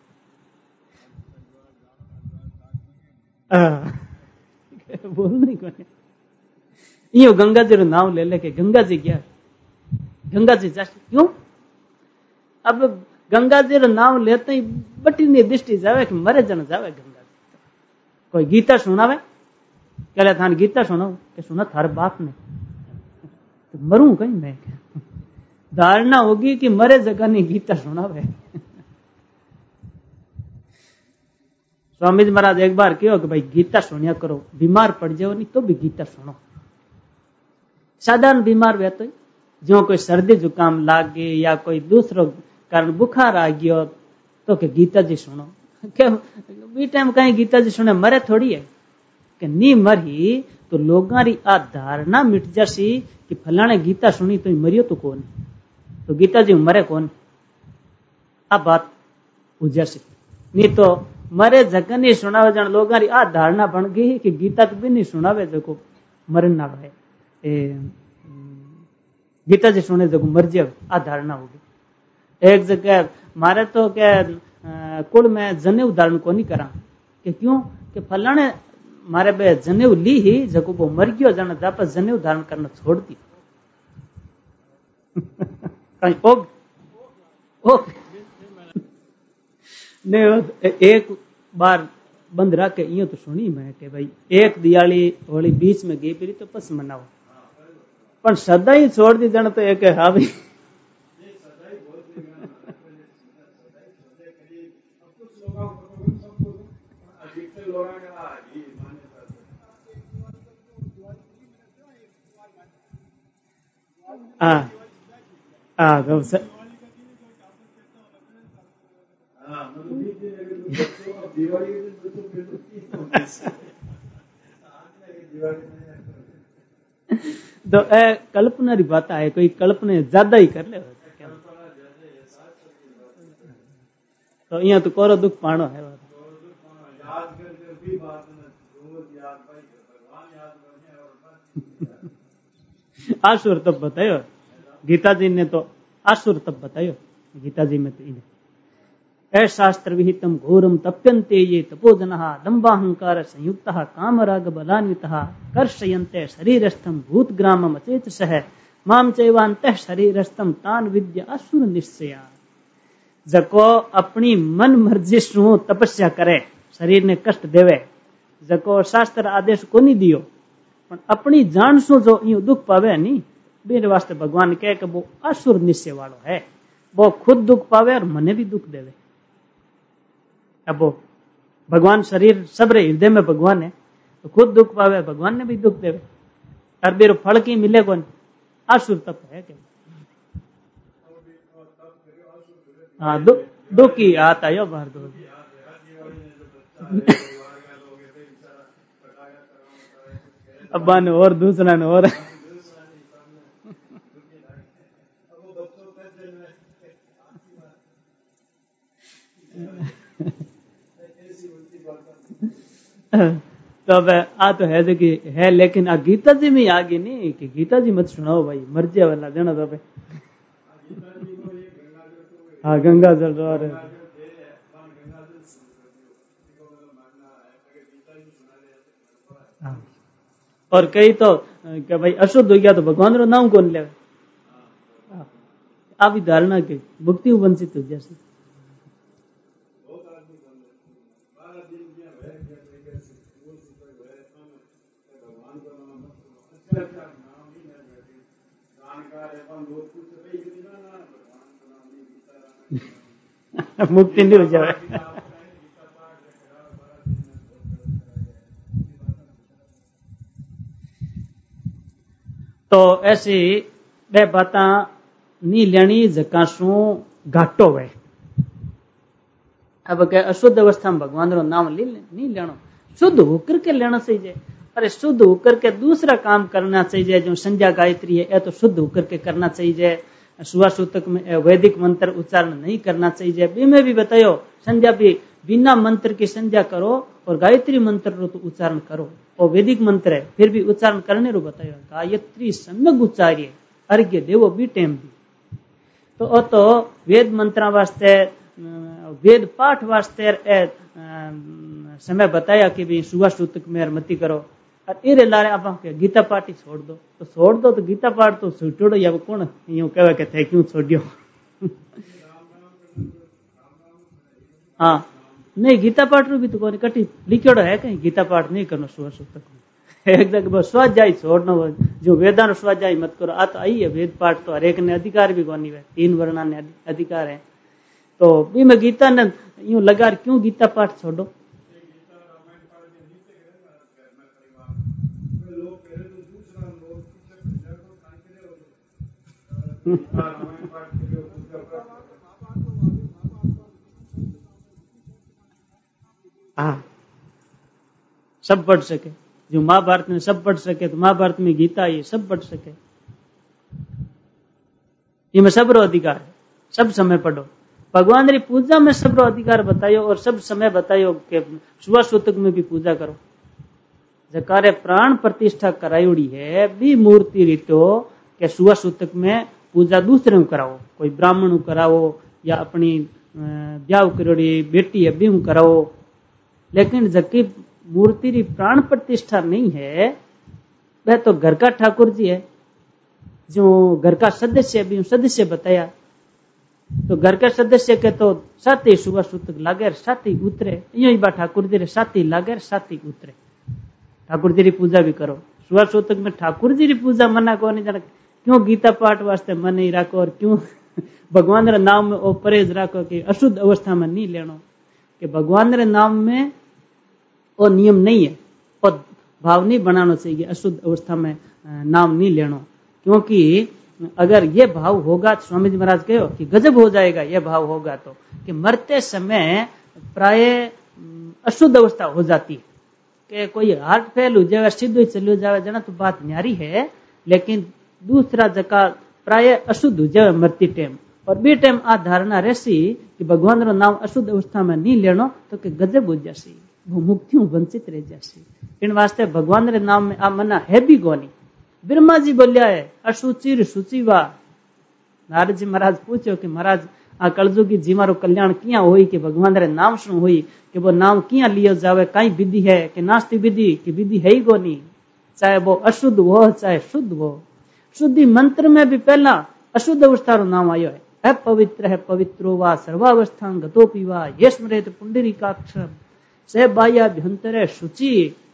बोलना ही कोनी। यो गंगा जी नाम ले लेके गंगा जी गया, गंगा जी जा क्यों। अब गंगा जी नाम लेते ही बटी निर्दिष्टि जावे कि मरे जन जावे गंगा जी। कोई गीता सुनावे कहले थान गीता सुनाओ कि सुना थारे बाप ने तो मरूं कहीं मैं। धारणा होगी कि मरे जगह नहीं गीता सुनावे। स्वामी जी महाराज एक बार कहो कि भाई गीता सुनिया करो, बीमार पड़ जाओ नहीं तो भी गीता सुनो। साधारण बीमार हुआ तो जो कोई सर्दी जुकाम लाग गई या कोई दूसरो कारण बुखार आ गयो तो के गीता जी सुनो। क्या बी टाइम कहीं गीता जी सुने मरे थोड़ी है कि नहीं मरी तो लोगों की आ धारणा मिट जासी कि फलाने गीता सुनी तो मरियो तो कौन, तो गीता जी मरे कौन, आ बात उजसी। नहीं तो मरे जगन नहीं सुनावे जन लोगों की आ धारणा बन गई कि गीता तो भी नहीं सुनावे जो मरन ना है, गीता जी सुने जो मर जाए, आ धारणा होगी। एक जगह मारे तो क्या कुल में जनेऊ धारण को नहीं करा कि क्यों कि फलाने मारे बे जनेऊ ली ही जको वो मर गयो जन जाप जनेऊ धारण करना छोड़ दी। कहीं ओग ओग नहीं एक बार बंद रख के यूं तो सुनी मैं कि भाई एक दिवाली होली बीच में गई फिर तो पस मनाओ, पर सदा ही छोड़ दी जन तो एक हाँ भाई हाँ हाँ तो ए कल्पना री बात है, कोई कल्पना ज्यादा ही कर ले तो यहाँ तो कोरो दुख पानो है। आसुर तब बतायो गीता जी ने, तो आसुर तब बतायो गीता जी में तो इन्हें ऐ शास्त्र विहितम घोरम तप्यन्ते ये तपोजनः दम्बाहंकार संयुक्तः कामराग बलान्वितः कर्षयन्ते शरीरस्थम भूतग्रामम अचेतसः माम चैवान्तः शरीरस्थम तान विद्या असुर निश्चया। जको अपनी मन मर्जी सु तपस्या करे, शरीर ने कष्ट देवे, जको शास्त्र आदेश को नहीं दियो पण अपनी जान सु जो यूं दुख पावे नहीं, मेरे वास्ते भगवान कहे कि वो असुर निश्चय वालो है, वो खुद दुख पावे और मने भी दुख देवे। अब वो भगवान शरीर सबरे हृदय में भगवान है तो खुद दुख पावे भगवान ने भी दुख देवे, और बेरो फल की मिले कौन, असुर तप है क्या। हाँ दुख की आता यो बाहर दो अब्बा ने और दूसरा ने और तो अब आ तो है कि है, लेकिन आ गीता जी में आगे नहीं कि गीता जी मत सुनाओ भाई मर्जी वाला देना तो पे हाँ गंगा जल और हाँ। और कई तो क्या भाई अशुद्ध हो गया तो भगवान रो नाम कौन ले, आ भी धारणा के मुक्ति वंचित हो जैसे मुक्ति नहीं हो जाए। तो ऐसी बे बात नहीं लेनी जकाशू घाटो है। अब क्या अशुद्ध अवस्था में भगवान रो नाम ले नहीं लेना, शुद्ध होकर के लेना चाहिए। अरे शुद्ध होकर के दूसरा काम करना चाहिए, जो संध्या गायत्री है तो शुद्ध होकर के करना चाहिए, सुवासूतक में वैदिक मंत्र उच्चारण नहीं करना चाहिए। बी में भी बतायो संध्या भी बिना मंत्र की संध्या करो और गायत्री मंत्र रो तो उच्चारण करो, और वैदिक मंत्र है फिर भी उच्चारण करने रो बतायो गायत्री सम्यक उच्चार्य अर्घ्य देवो बी टेम भी। तो तो वेद मंत्र वास्ते वेद पाठ वास्ते समय बताया कि भी सुबह सूतक में मती करो, और इरे लारे आप गीता पाठ ही छोड़ दो तो छोड़ दो तो गीता पाठ तो छूटोड़ो या कौन यूं कहे कि थे क्यों छोड़ियो। हाँ नहीं गीता पाठ रू भी तो कोई कटी लिखोड़ो है कहीं गीता पाठ नहीं करना सुबह सूतक में। एक जगह स्वाध्याय छोड़ना जो वेदान स्वाध्याय मत करो, आ तो आई है वेद पाठ तो हरेक ने अधिकार भी कोनी है, तीन वर्णा ने अधिकार है। तो भी मैं गीता ने यूं लगा क्यों गीता पाठ छोड़ो, हाँ, सब पढ़ सके। जो महाभारत में सब पढ़ सके तो महाभारत में गीता ये सब पढ़ सके। इनमें सबरो अधिकार है, सब समय पढ़ो। भगवान री पूजा में सबरो अधिकार बतायो और सब समय बतायो कि सुबह सूतक में भी पूजा करो। जकारे प्राण प्रतिष्ठा करायोड़ी है भी मूर्ति रीतो के सुबह सूतक में पूजा दूसरे कराओ, कोई ब्राह्मण कराओ या अपनी ब्याह करोड़ी बेटी है भी कराओ। लेकिन जबकि मूर्ति री प्राण प्रतिष्ठा नहीं है, वह तो घर का ठाकुर जी है, जो घर का सदस्य भी सदस्य बताया। तो घर का सदस्य के तो साथ ही सुबह सूतक लागे साथ ही उतरे, यही बात ठाकुर जी रे साथ ही लागे साथ ही उतरे। ठाकुर जी री पूजा भी करो। सुबह सूतक में ठाकुर जी री पूजा मना को नहीं जाना, क्यों गीता पाठ वास्ते मन नहीं राखो और क्यों भगवान रे नाम में ओ परहेज राखो कि अशुद्ध अवस्था में नहीं लेनो, कि भगवान रे नाम में वो नियम नहीं है, और भाव नहीं बनाना चाहिए अशुद्ध अवस्था में नाम नहीं लेनो। क्योंकि अगर ये भाव होगा तो स्वामी जी महाराज कहो कि गजब हो जाएगा। ये भाव होगा तो कि मरते समय प्राय अशुद्ध अवस्था हो जाती है, कि कोई हार्ट फेल हो जाए सीधो चलो जाए जना तो बात न्यारी है, लेकिन दूसरा जगह प्राय अशुद्ध हो जाए मरती टाइम। और बी टाइम आ धारणा रहसी कि भगवान रो नाम अशुद्ध अवस्था में नहीं लेनो तो कि गजब हो जासी, वो मुक्ति वंचित रह जासी। इन वास्ते भगवान रे नाम में आ मना है भी कोनी। ब्रह्मा जी बोलिया है अशुचिर शुचिवा। नारद जी महाराज पूछो कि महाराज आ कलजुगी जी मारो कल्याण किया होई कि भगवान रे नाम शू होई, कि वो नाम किया लियो जावे, कई विधि है कि नास्ती विधि की विधि है ही कोनी, चाहे वो अशुद्ध हो चाहे शुद्ध हो। शुद्धि मंत्र में भी पहला अशुद्ध अवस्था रो नाम आयो है, अपवित्र है पवित्रो वा सर्वावस्था गतोपि वा ये स्मरेत पुंडरीकाक्षम से बाह्याभ्यंतरे शुचि।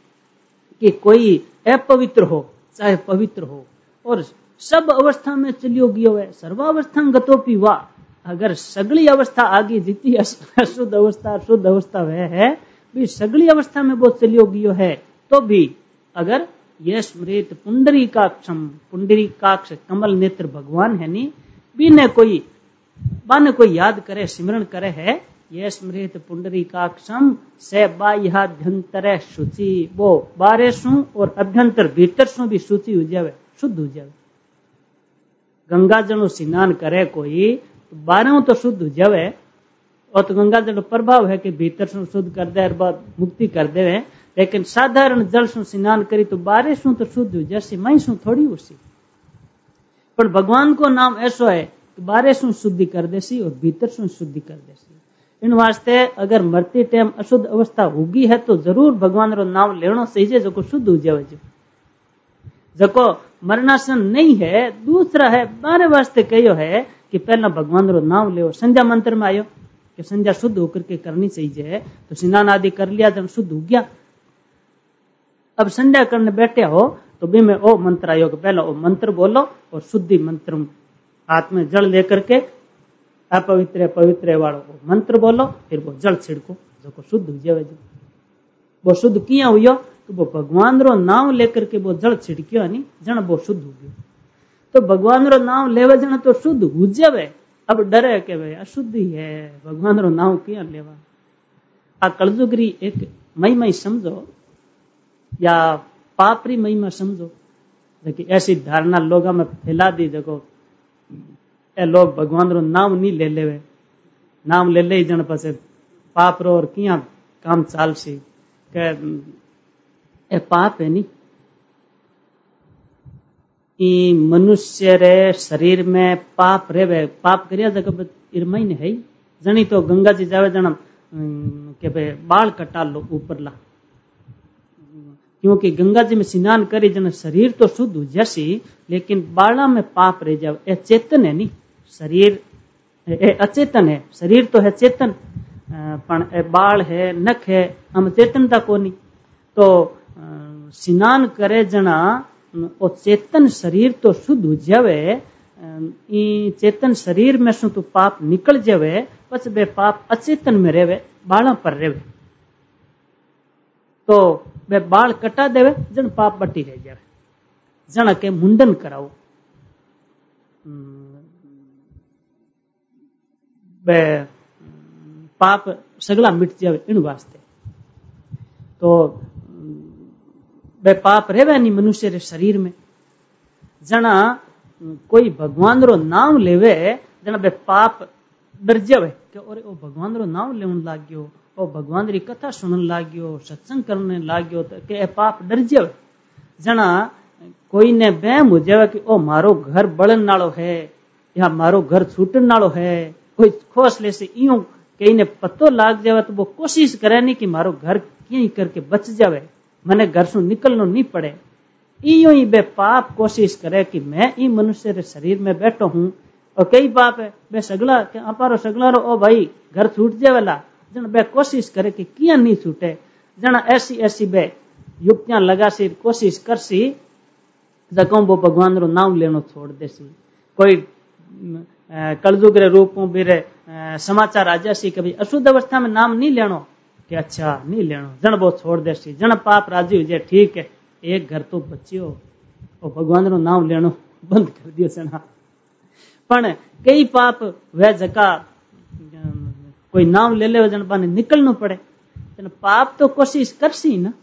कि कोई अपवित्र हो चाहे पवित्र हो और सब अवस्था में चलियो गयो है, सर्वावस्था गतोपि वा। अगर सगली अवस्था आगे जितनी अशुद्ध अवस्था शुद्ध अवस्था वह है भी सगली अवस्था में वो चलियो गयो है, तो भी अगर यह स्मृत पुंडरीकाक्षम, पुंडरीकाक्ष कमल नेत्र भगवान है नी, बिने कोई बाने कोई याद करे सिमरण करे है, ये स्मृत पुंडरीकाक्षम से बाह्याभ्यंतर शुचि। वो बारे सु और अभ्यंतर भीतर सु भी शुचि हो जावे, शुद्ध हो जावे। गंगा जल स्नान करे कोई तो बारह तो शुद्ध हो जावे, और तो गंगा जल प्रभाव है कि भीतर सु शुद्ध कर दे और मुक्ति कर दे। लेकिन साधारण जल सु स्नान करी तो बारह सु तो शुद्ध हो जासी, मई सु थोड़ी उसी। पर भगवान को नाम ऐसो है कि बारह सु शुद्धि कर देसी और भीतर सु शुद्धि कर देसी। इन वास्ते अगर मरती टाइम अशुद्ध अवस्था होगी है तो जरूर भगवान रो नाम लेनो सही है, जो शुद्ध हो जावे। जो मरणासन नहीं है दूसरा है, बारे वास्ते कहो है कि पहला भगवान रो नाम ले। संध्या मंत्र में आयो कि संध्या शुद्ध होकर के करनी चाहिए, तो स्नान आदि कर लिया जब शुद्ध हो गया। अब संध्या करने बैठे हो तो भी में ओ मंत्र आयो कि पहला ओ मंत्र बोलो और शुद्धि मंत्र हाथ में जल लेकर के अपवित्र पवित्र वालो मंत्र बोलो, फिर वो जल छिड़को जो शुद्ध हो जाए। वो शुद्ध किया हुआ तो वो भगवान रो नाम लेकर के वो जल छिड़कियो नहीं जन वो शुद्ध हो गयो। तो भगवान रो नाम लेवे जन तो शुद्ध हो जावे। अब डरे के भाई अशुद्ध ही है, भगवान रो नाम किया लेवा। आ कलजुगरी एक महिमा समझो या पापरी महिमा समझो, लेकिन ऐसी धारणा लोगों में फैला दी देखो ए लोग भगवान रो नाम नहीं ले लेवे, नाम ले ले जन पासे पाप रो और किया काम चाल सी के ए पाप है नी। ई मनुष्य रे शरीर में पाप रेवे, पाप करिया जगह इरमई ने है जनी तो गंगा जी जावे जन के भाई बाल कटा लो ऊपर ला, क्योंकि गंगा जी में स्नान करी जन शरीर तो शुद्ध हो जासी लेकिन बाला में पाप रह जावे। ए चेतन है नी शरीर, ए अचेतन है, शरीर तो है चेतन पण ए बाल है नख है हम चेतनता कोनी। तो स्नान करे जना ओ चेतन शरीर तो शुद्ध हो जावे, ई चेतन शरीर में सु तो पाप निकल जावे, पछ बे पाप अचेतन में रेवे बाला पर रेवे। तो वे बाल कटा देवे जन पाप बटी रह जावे, जन के मुंडन कराओ। बे पाप सगला मिट जावे इन वास्ते। तो बे पाप रेवे नहीं मनुष्य रे शरीर में। जना कोई भगवान रो नाम लेवे जना बे पाप डर जावे कि अरे ओ भगवान रो नाम लेवन लाग गयो, ओ भगवान री कथा सुनन लाग गयो, सत्संग करने लाग गयो, तो के पाप डर जावे। जना कोई ने बहम हो जावे कि ओ मारो घर बळन नालो है या मारो घर छूटन नालो है, कोई खोसले से इयो कई ने पतो लाग जावे तो वो कोशिश करे नहीं कि मारो घर क्यों करके बच जावे, मने घर से निकलनो नहीं पड़े। इयो ही बे पाप कोशिश करे कि मैं ई मनुष्य रे शरीर में बैठो हूं और कई पाप है बे सगला के अपारो सगला रो ओ भाई घर छूट जावेला। जन बे कोशिश करे कि किया नहीं छूटे। जना ऐसी ऐसी बे युक्तियां लगा सी कोशिश करसी जको वो भगवान रो नाम लेनो छोड़ देसी। कोई कलयुग रे रूप में बेरे समाचार आ जासी कभी अशुद्ध अवस्था में नाम नहीं लेनो कि अच्छा नहीं लेनो, जन वो छोड़ देसी। जन पाप राजी हो जाए ठीक है एक घर तो बचियो और भगवान रो नाम लेनो बंद कर दियो सना। पण कई पाप वह जका कोई नाम ले ले जन पाने निकलनो पड़े, जन पाप तो कोशिश करसी ना।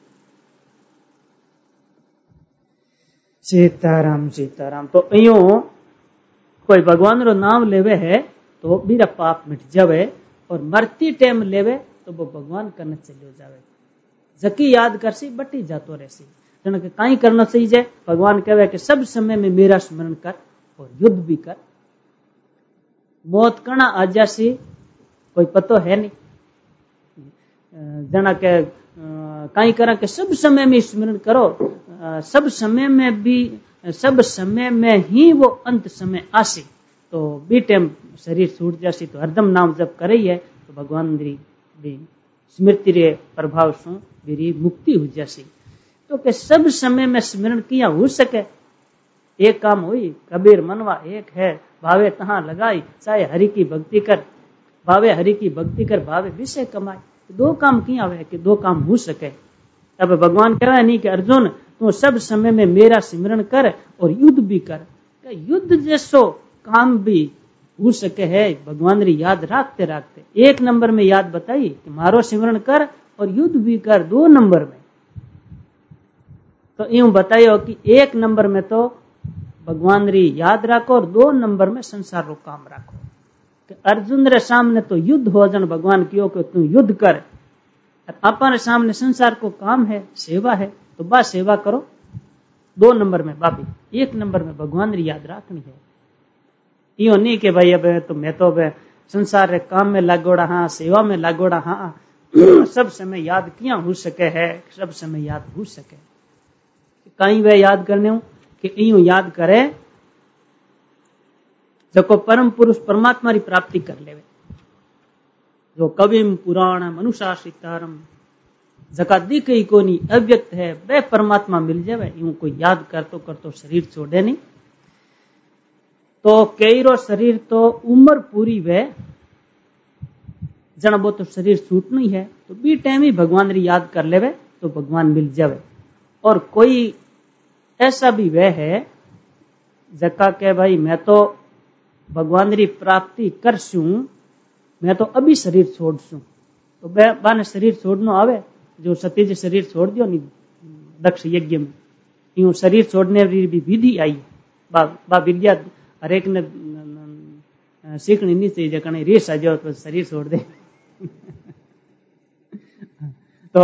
सीताराम सीताराम। तो अयो कोई भगवान रो नाम लेवे है तो बीरा पाप मिट जावे और मरती टाइम लेवे तो वो भगवान करने चलियो जावे। जकी याद करसी बटी जातो रहसी। जन के काई करना सही है, भगवान कहवे कि सब समय में मेरा स्मरण कर और युद्ध भी कर। मौत कणा आ जासी कोई पतो है नहीं। जना के काई करा के सब समय में स्मरण करो, सब समय में भी सब समय में ही वो अंत समय आसी तो बी टाइम शरीर छूट जासी। तो हरदम नाम जब करे है तो भगवान री स्मृति रे प्रभाव से मेरी मुक्ति हो जासी। तो के सब समय में स्मरण किया हो सके। एक काम हुई कबीर मनवा एक है भावे तहां लगाई, चाहे हरि की भक्ति कर भावे हरि की भक्ति कर भावे विषय कमाए। दो काम किया हुए कि दो काम हो सके। तब भगवान कह रहा है नहीं कि अर्जुन तू सब समय में मेरा सिमरन कर और युद्ध भी कर। युद्ध जैसो काम भी हो सके है भगवान री याद रखते रखते। एक नंबर में याद बताई कि मारो सिमरन कर और युद्ध भी कर, दो नंबर में तो यूं बताइयो कि एक नंबर में तो भगवान री याद रखो और दो नंबर में संसार रो काम रखो। कि अर्जुन रे सामने तो युद्ध हो जन भगवान कियो कि तू युद्ध कर, अपन सामने संसार को काम है सेवा है तो बस सेवा करो। दो नंबर में बाबी, एक नंबर में भगवान री याद रखनी है। यो नहीं कि भाई अब तो मैं तो अब संसार रे काम में लागोड़ा हाँ सेवा में लागोड़ा हाँ सब समय याद किया हो सके है, सब समय याद हो सके। कहीं वह याद करने हूं कि यूं याद करे जको परम पुरुष परमात्मा री प्राप्ति कर लेवे। जो कविम पुराण मनुशासितारम जका दिख ही कोनी अव्यक्त है वह परमात्मा मिल जावे। यूं कोई याद करतो करतो शरीर छोड़े नहीं। तो कईरो शरीर तो उम्र पूरी वे जन वो तो शरीर छूटनी है तो बी टाइम ही भगवान री याद कर लेवे तो भगवान मिल जावे। और कोई ऐसा भी वह है जका के भाई मैं तो भगवान री प्राप्ति कर सूं, मैं तो अभी शरीर छोड़ सूं। तो बाने शरीर छोड़नो आवे जो सतीज शरीर छोड़ दियो नहीं दक्ष यज्ञ में, यूं शरीर छोड़ने की भी विधि आई है। बा, बा विद्या हरेक ने सीखनी नहीं चाहिए कहीं रेस आ जाओ तो शरीर छोड़ दे तो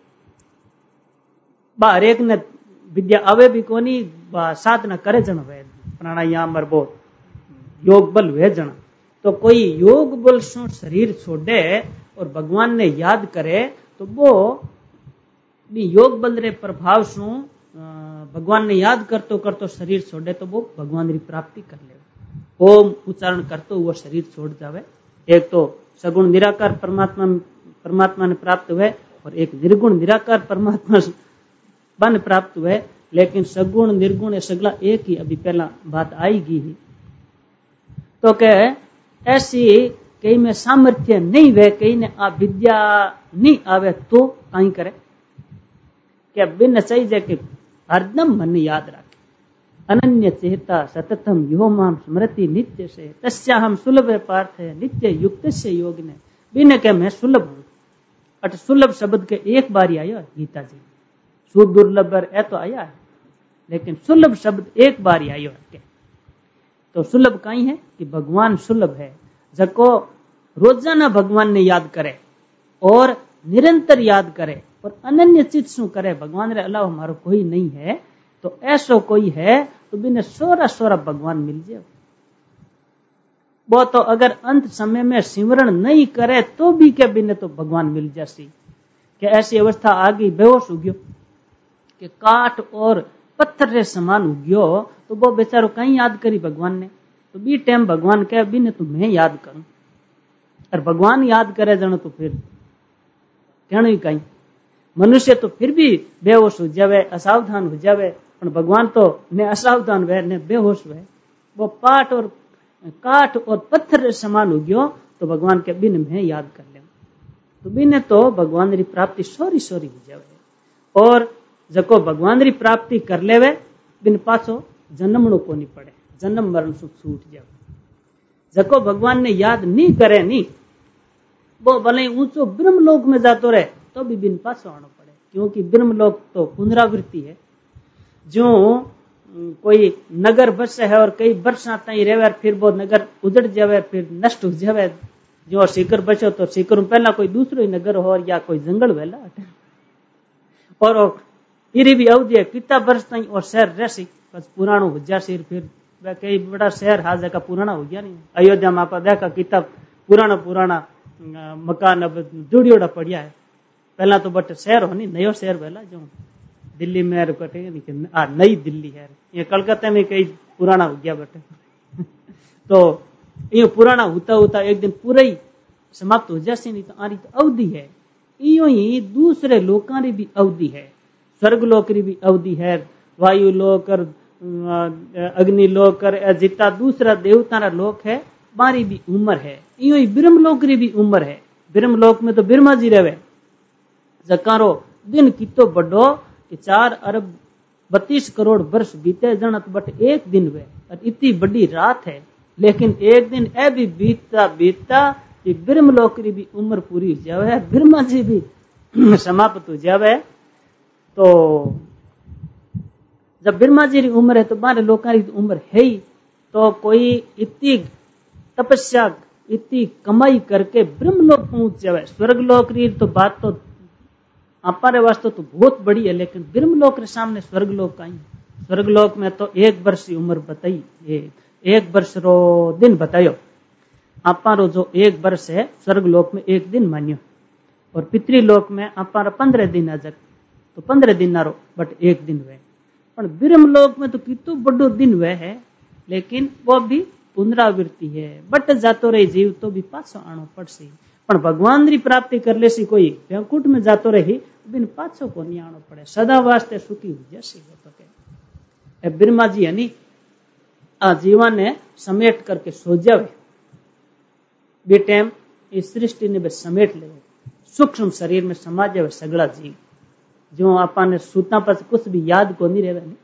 बा हरेक ने विद्या आवे भी कोनी साधना करे जन वे प्राणायाम और वो योग बल वे जन। तो कोई योग बल से शरीर छोड़े और भगवान ने याद करे तो वो योग बल रे प्रभाव से भगवान ने याद करतो करतो शरीर छोड़े तो वो भगवान री प्राप्ति कर ले। ओम उच्चारण करतो वो शरीर छोड़ जावे। एक तो सगुण निराकार परमात्मा परमात्मा ने प्राप्त हुए और एक निर्गुण निराकार परमात्मा बन प्राप्त हुए। लेकिन सगुण निर्गुण सगला एक ही अभी पहला बात आएगी ही। तो कह ऐसी कई में सामर्थ्य नहीं वे कई ने आ विद्या नहीं आवे तो कहीं करे क्या बिन चाहिए कि हरदम मन याद रखे। अनन्य चेता सततम यो माम स्मृति नित्य से तस्या हम सुलभ पार्थ है नित्य युक्त से योग ने बिन के मैं सुलभ हूँ। अट सुलभ शब्द के एक बार ही आयो गीता जी, सुदुर्लभ ए तो आया है, लेकिन सुलभ शब्द एक बार ही आयो है। तो सुलभ कहीं है कि भगवान सुलभ है, जको रोजाना भगवान ने याद करे और निरंतर याद करे और अनन्य चित शू करे, भगवान रे अलावा हमारो कोई नहीं है, तो ऐसो कोई है तो बिने सोरा सोरा भगवान मिल जाए। वो तो अगर अंत समय में सिमरण नहीं करे तो भी क्या बिने तो भगवान मिल जासी। कि ऐसी अवस्था आ गई, बेहोश हो गयो कि काट और पत्थर रे समान हो गयो, तो वो बेचारो कहीं याद करी भगवान ने, तो बी टाइम भगवान कह बिने तो मैं याद करूं, और भगवान याद करे जनो तो फिर कहना कहीं। मनुष्य तो फिर भी बेहोश हो जावे, असावधान हो जावे, पर भगवान तो ने असावधान वे ने बेहोश वे, वो पाट और काट और पत्थर समान हो गयो, तो भगवान के बिन में याद कर ले, तो बिन तो भगवान री प्राप्ति सोरी सोरी हो जावे। और जको भगवान री प्राप्ति कर लेवे बिन पाछो जन्मणो को नहीं पड़े, जन्म मरण से छूट जावे। जको भगवान ने याद नहीं करे नी, वो भले ऊंचो ब्रह्मलोक में जातो रहे तो भी बिन पाछो आना पड़े, क्योंकि ब्रह्मलोक तो पुनरावृत्ति है। जो कोई नगर बस है और कई वर्षा तई रहे, फिर वो नगर उजड़ जावे, फिर नष्ट हो जावे। जो सीकर बचो तो सीकर पहला कोई दूसरो ही नगर हो या कोई जंगल वेला, और इरी भी अवधि है कितना वर्ष तई और शहर रहसी बस पुराणो हो जासी, फिर वह कई बड़ा शहर हाज का पुराना हो गया नहीं। अयोध्या में आप देखा कितना पुराना पुराना मकान अब जुड़ियोड़ा पड़िया है, पहला तो बट शहर होनी नयो शहर वेला, जो दिल्ली में कटेंगे आ नई दिल्ली है, ये कलकत्ता में कई पुराना हो गया बटे तो ये पुराना होता होता एक दिन पूरा ही समाप्त हो जासी, नहीं तो आरी तो अवधि है। यो ही दूसरे लोकां री भी अवधि है, स्वर्ग लोक री भी अवधि है, वायु लोक और अग्नि लोक और जितना दूसरा देवता रा लोक है बारी भी उम्र है। यो ही ब्रह्म लोक री भी उम्र है। ब्रह्म लोक में तो ब्रह्मा जी रहे, जकारो दिन कितो बड़ो कि चार अरब बत्तीस करोड़ वर्ष बीते जनत बट एक दिन वे, और इतनी बड़ी रात है, लेकिन एक दिन ए भी बीतता बीतता कि ब्रह्म लोक की भी उम्र पूरी हो जावे, ब्रह्मा जी भी समाप्त हो जावे। तो जब ब्रह्मा जी की उम्र है तो बारह लोकां की उम्र है ही, तो कोई इतनी तपस्या इतनी कमाई करके ब्रह्म लोक पहुंच जावे। स्वर्ग लोक की तो बात तो हमारे वास्ते तो बहुत बड़ी है, लेकिन ब्रह्मलोक के सामने स्वर्गलोक का ही। स्वर्गलोक में तो एक वर्ष की उम्र बताई, एक वर्ष रो दिन बतायो, अपारो जो एक वर्ष है स्वर्गलोक में एक दिन मान्यो, और पितृलोक में अपारा पंद्रह दिन आ जाए तो पंद्रह दिन ना रो बट एक दिन वे, पर ब्रह्मलोक में तो कितो बड़ो दिन वे है, लेकिन वो भी पुनरावृत्ति है, बट जातो रही जीव तो भी पाछो आनो पड़सी। पण भगवान री प्राप्ति कर लेसी कोई व्यंकुट में जातो रही बिन पाछो को नहीं आनो पड़े, सदा वास्ते सुखी हो जैसी हो तो के ब्रह्मा जी हनी आ जीवन ने समेट करके सो जावे, बे टाइम इस सृष्टि ने समेट ले, सूक्ष्म शरीर में समा जावे सगड़ा जीव, जो आपने सूता पर कुछ भी याद को नहीं रहे।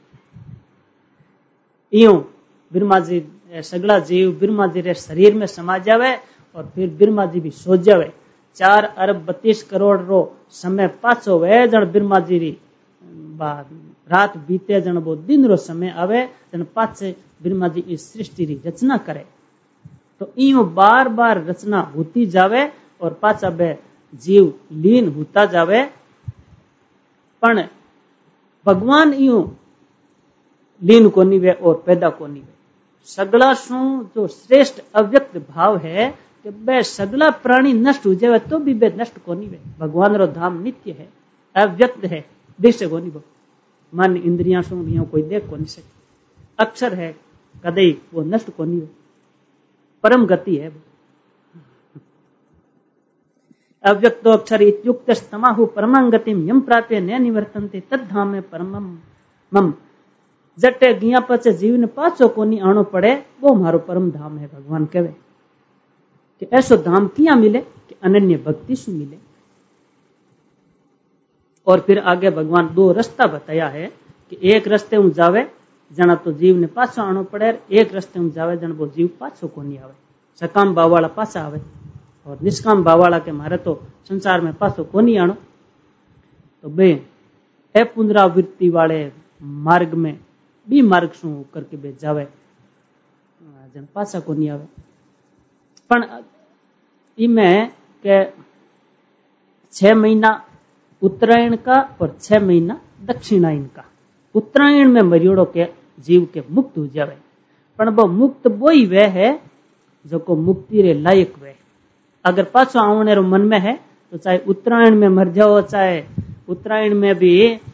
इं ब्रह्मा जी सगड़ा जीव ब्रह्मा जी रे शरीर में समा जावे, और फिर ब्रह्मा जी भी सो जावे। चार अरब बत्तीस करोड़ रो समय पाछो वे, जन ब्रह्मा जी री रात बीते जन वो दिन रो समय आवे, जन पाछे ब्रह्मा जी इस सृष्टि री रचना करे। तो इं बार बार रचना होती जावे और पाछा बे जीव लीन होता जावे, पण भगवान इं लीन को नहीं वे और पैदा को नहीं वे। सगला शू जो श्रेष्ठ अव्यक्त भाव है कि बे सगला प्राणी नष्ट हो जाए तो भी बे नष्ट को नहीं वे। भगवान रो धाम नित्य है, अव्यक्त है, दृश्य को नहीं वो, मन इंद्रियां शू यो कोई देख को नहीं सके, अक्षर है कदई वो नष्ट को नहीं हो, परम गति है वो। अव्यक्तो अक्षर इत्युक्त स्तमाहु परमं गतिम यम प्राप्य न निवर्तन्ते तद्धाम में परमम मम। जटे गिया पचे जीव ने पाछो को नहीं आनो पड़े, वो हमारो परम धाम है। भगवान कहे कि ऐसो धाम किया मिले कि अनन्य भक्ति से मिले। और फिर आगे भगवान दो रास्ता बताया है कि एक रास्ते हूं जावे जना तो जीव ने पाछो आनो पड़े, एक रस्ते में जावे जन वो जीव पाछो को नहीं आवे। सकाम भाव वाला पाछा आवे और निष्काम भाव वाला के मारे तो संसार में पाछो को नहीं आनो। तो बे ए पुनरावृत्ति वाले मार्ग में बी मार्ग शू करके बे जावे जन पाछा को नहीं आवे। पण इमें के छह महीना उत्तरायण का और छह महीना दक्षिणायन का। उत्तरायण में मरियोड़ो के जीव के मुक्त हो जावे, पण वो मुक्त वो ही वे है जो को मुक्ति रे लायक वे। अगर पाछो आवने रो मन में है तो चाहे उत्तरायण में मर जाओ, चाहे उत्तरायण में भी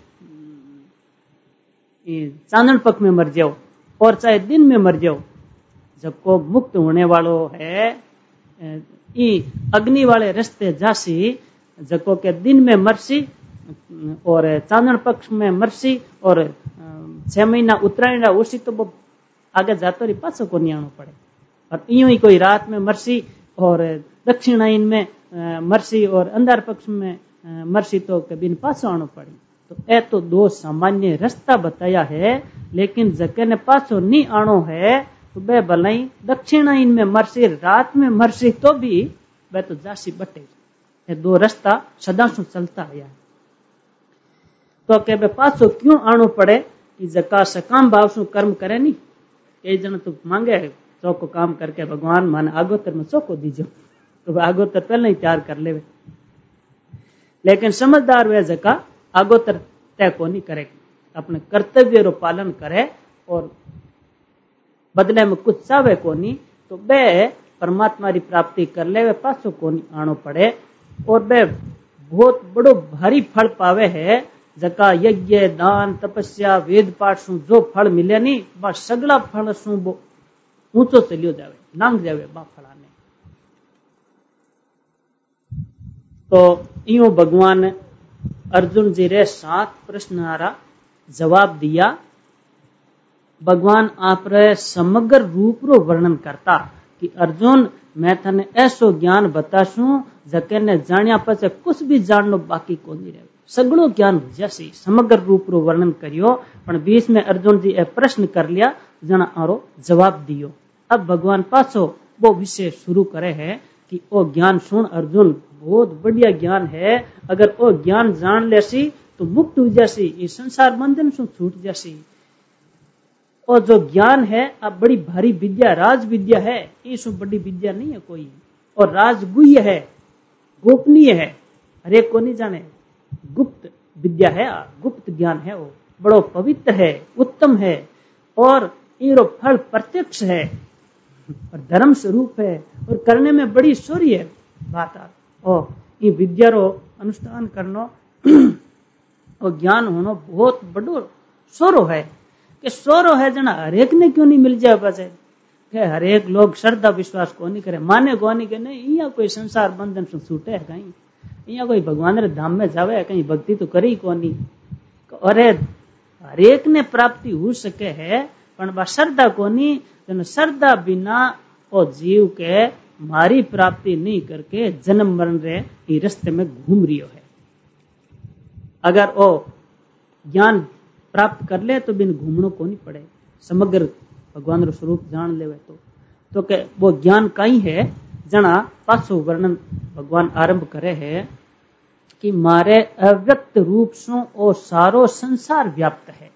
चांदन पक्ष में मर जाओ और चाहे दिन में मर जाओ, जब को मुक्त होने वालों है ई अग्नि वाले रास्ते जासी, जको के दिन में मरसी और चांदन पक्ष में मरसी और छह महीना उत्तरायण उसी तो वो आगे जातो रही पाछो को नहीं आनो पड़े। और यूं ही कोई रात में मरसी और दक्षिणायन में मरसी और अंधार पक्ष में मरसी तो कभी पाछो आनो पड़े। तो ए तो दो सामान्य रास्ता बताया है, लेकिन जके ने पाछो नहीं आनो है तो बे भलाई दक्षिणायन में मरसी रात में मरसी तो भी वह तो जासी बटे। ये दो रास्ता सदा से चलता आया है। तो के बे पाछो क्यों आनो पड़े कि जका सकाम भाव से कर्म करे नहीं। कई जन तो मांगे चौको काम करके भगवान माने आगोतर में चौको दीजो, तो आगोतर पहले ही तैयार कर लेवे। लेकिन समझदार वे जका आगोतर तय को नहीं करेगी, अपने कर्तव्य रो पालन करे और बदले में कुछ चावे को नहीं, तो बे परमात्मा री प्राप्ति कर ले, वे पाछो को नहीं आनो पड़े। और बे बहुत बड़ो भारी फल पावे है, जका यज्ञ दान तपस्या वेद पाठ सु जो फल मिले नहीं बा सगला फल सु वो ऊंचो चलियो जावे, लांग जावे बा फलाने। तो इयो भगवान अर्जुन जी रे सात प्रश्न आरा जवाब दिया। भगवान आप रे समग्र रूप रो वर्णन करता कि अर्जुन मैं थने ऐसो ज्ञान बताशू जके ने जानिया पछे कुछ भी जाननो बाकी को नहीं रहे, सगळो ज्ञान हो जैसी समग्र रूप रो वर्णन करियो। पण बीच में अर्जुन जी ए प्रश्न कर लिया, जना आरो जवाब दियो। अब भगवान पाछो वो विषय शुरू करे है कि ओ ज्ञान सुन अर्जुन, बहुत बढ़िया ज्ञान है, अगर ओ ज्ञान जान लेसी तो मुक्त हो जासी, ये संसार बंधन से छूट जासी। और जो ज्ञान है अब बड़ी भारी विद्या राज विद्या है, ये बड़ी विद्या नहीं है कोई, और राजगुह्य है, गोपनीय है, हरेक को नहीं जाने, गुप्त विद्या है, गुप्त ज्ञान है, वो बड़ो पवित्र है, उत्तम है और इरो फल प्रत्यक्ष है और धर्म स्वरूप है और करने में बड़ी शौर्य है बात। और ये विद्या रो अनुष्ठान करनो और ज्ञान होनो बहुत बड़ो सोरो है कि सोरो है जना हरेक ने क्यों नहीं मिल जाए बचे के हरेक लोग श्रद्धा विश्वास को नहीं करे, माने को नहीं के नहीं यहाँ कोई संसार बंधन से छूटे है, कहीं यहाँ कोई भगवान रे धाम में जावे है, कहीं भक्ति तो करी को नहीं। अरे हरेक ने प्राप्ति हो सके है पण बा श्रद्धा को नहीं, जन श्रद्धा बिना ओ जीव के मारी प्राप्ति नहीं करके जन्म मरण रे रास्ते में घूम रियो है। अगर ओ ज्ञान प्राप्त कर ले तो बिन घूमनो को नहीं पड़े, समग्र भगवान रो स्वरूप जान लेवे तो तो के वो ज्ञान कई है जना पाछो वर्णन भगवान आरंभ करे है कि मारे अव्यक्त रूप सो ओ सारो संसार व्याप्त है।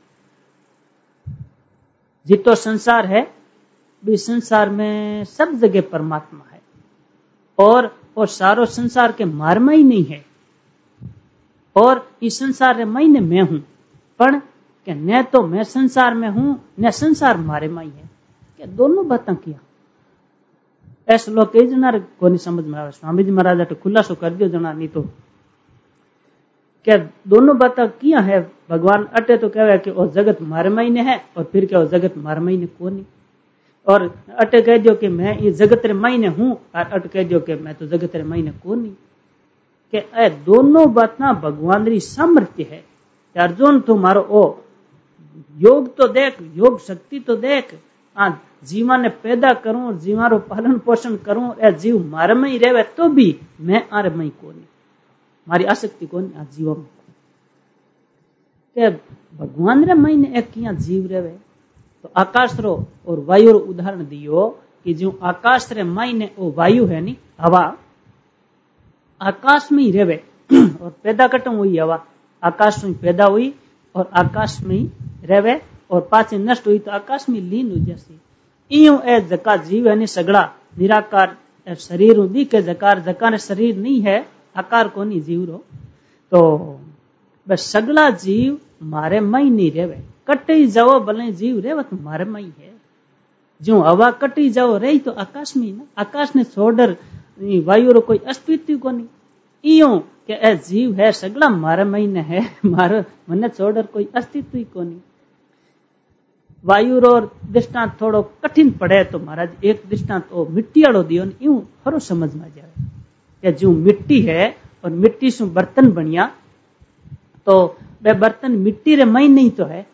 जितो संसार है भी संसार में सब जगह परमात्मा है और और सारो संसार के मार में ही नहीं है और इस संसार रे महीने मैं हूं, पण के न तो मैं संसार में हूं न संसार मारे में ही है, क्या दोनों बातें किया। ऐसे लोग कई जना को नहीं समझ में आवे, स्वामी जी महाराज तो खुलासो कर दियो जना, नहीं तो क्या दोनों बातें किया है। भगवान अटे तो कहे कि वो जगत मारे में ही ने है और फिर क्या वो जगत मारे में ही ने को नहीं, और अटे कह दियो कि मैं ये जगत रे महीने हूं और अट कह दियो कि मैं तो जगत रे महीने को नहीं, के ए दोनों बातें भगवान री सामर्थ्य है। अर्जुन तुम्हारो ओ योग तो देख, योग शक्ति तो देख, आ जीवा ने पैदा करूं, जीवा रो पालन पोषण करूं, ए जीव मारे में ही रहे तो भी मैं आरे में ही को नहीं, मारी आसक्ति को नहीं आ जीवों में के भगवान रे महीने एक किया जीव रहे तो आकाश रो और वायु रो उदाहरण दियो कि जो आकाश रे मायने वो वायु है नी हवा आकाश में ही रेवे और पैदा कटम हुई हवा आकाश में पैदा हुई और आकाश में ही रेवे और पाछे नष्ट हुई तो आकाश में लीन हो जासी। इयो ए जका जीव है नी सगड़ा निराकार शरीर दिखे जकार जकार शरीर नहीं है आकार को नहीं जीव रो तो बस सगला जीव मारे मई नहीं रेवे कटी जाओ भले जीव रेवे तो मारे मई है जो हवा कटी जाओ रही तो आकाश में ना आकाश ने छोड़र वायु रो कोई अस्तित्व को नहीं इयो के ए जीव है सगला मारे मई ने है मारो मने छोड़र कोई अस्तित्व को नहीं। वायु रो दृष्टांत थोड़ो कठिन पड़े तो महाराज एक दृष्टांत ओ मिट्टी वालो दियो ने यूं खरो समझ में जाए कि जो मिट्टी है और मिट्टी से बर्तन बनिया तो वे बर्तन मिट्टी रे मई नहीं तो है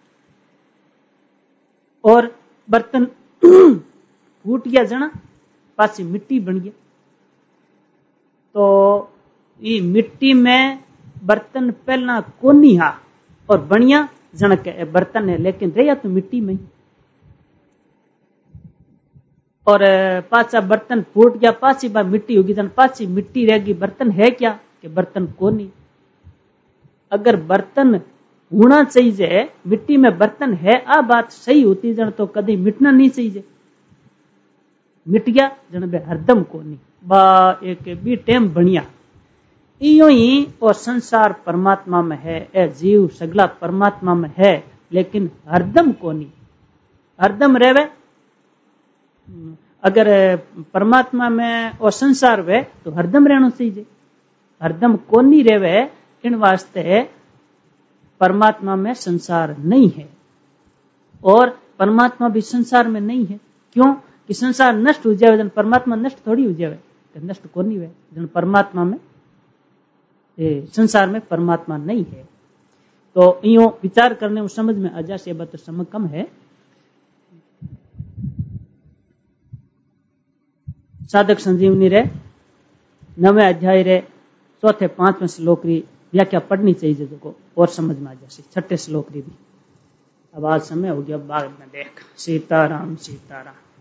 और बर्तन फूट गया जना पासी मिट्टी बन गया तो ये मिट्टी में बर्तन पहला कोनी हा और बनिया जन के बर्तन है लेकिन रहा तो मिट्टी में और पाचा बर्तन फूट गया पाची बार मिट्टी होगी जन पाची मिट्टी रहेगी बर्तन है क्या कि बर्तन कोनी। अगर बर्तन होना चाहिए मिट्टी में बर्तन है आ बात सही होती जन तो कभी मिटना नहीं चाहिए मिट गया जन बे हरदम कोनी बा एक बी टेम बनिया इयो ही और संसार परमात्मा में है ए जीव सगला परमात्मा में है लेकिन हरदम कोनी हरदम रेवे अगर परमात्मा में और संसार वे तो हरदम रहना चाहिए हरदम कोनी रेवे इन वास्ते परमात्मा में संसार नहीं है और परमात्मा भी संसार में नहीं है क्यों कि संसार नष्ट हो जाए जन परमात्मा नष्ट थोड़ी हो जाए नष्ट कोनी वे जन परमात्मा में संसार में परमात्मा नहीं है तो यो विचार करने में समझ में आ जाए बात तो समय कम है। साधक संजीवनी रे नवे अध्याय रे चौथे पांचवें श्लोक री व्याख्या पढ़नी चाहिए जो और समझ में आ जाए छठे श्लोक री भी। अब आज समय हो गया बाद में देख। सीताराम सीताराम।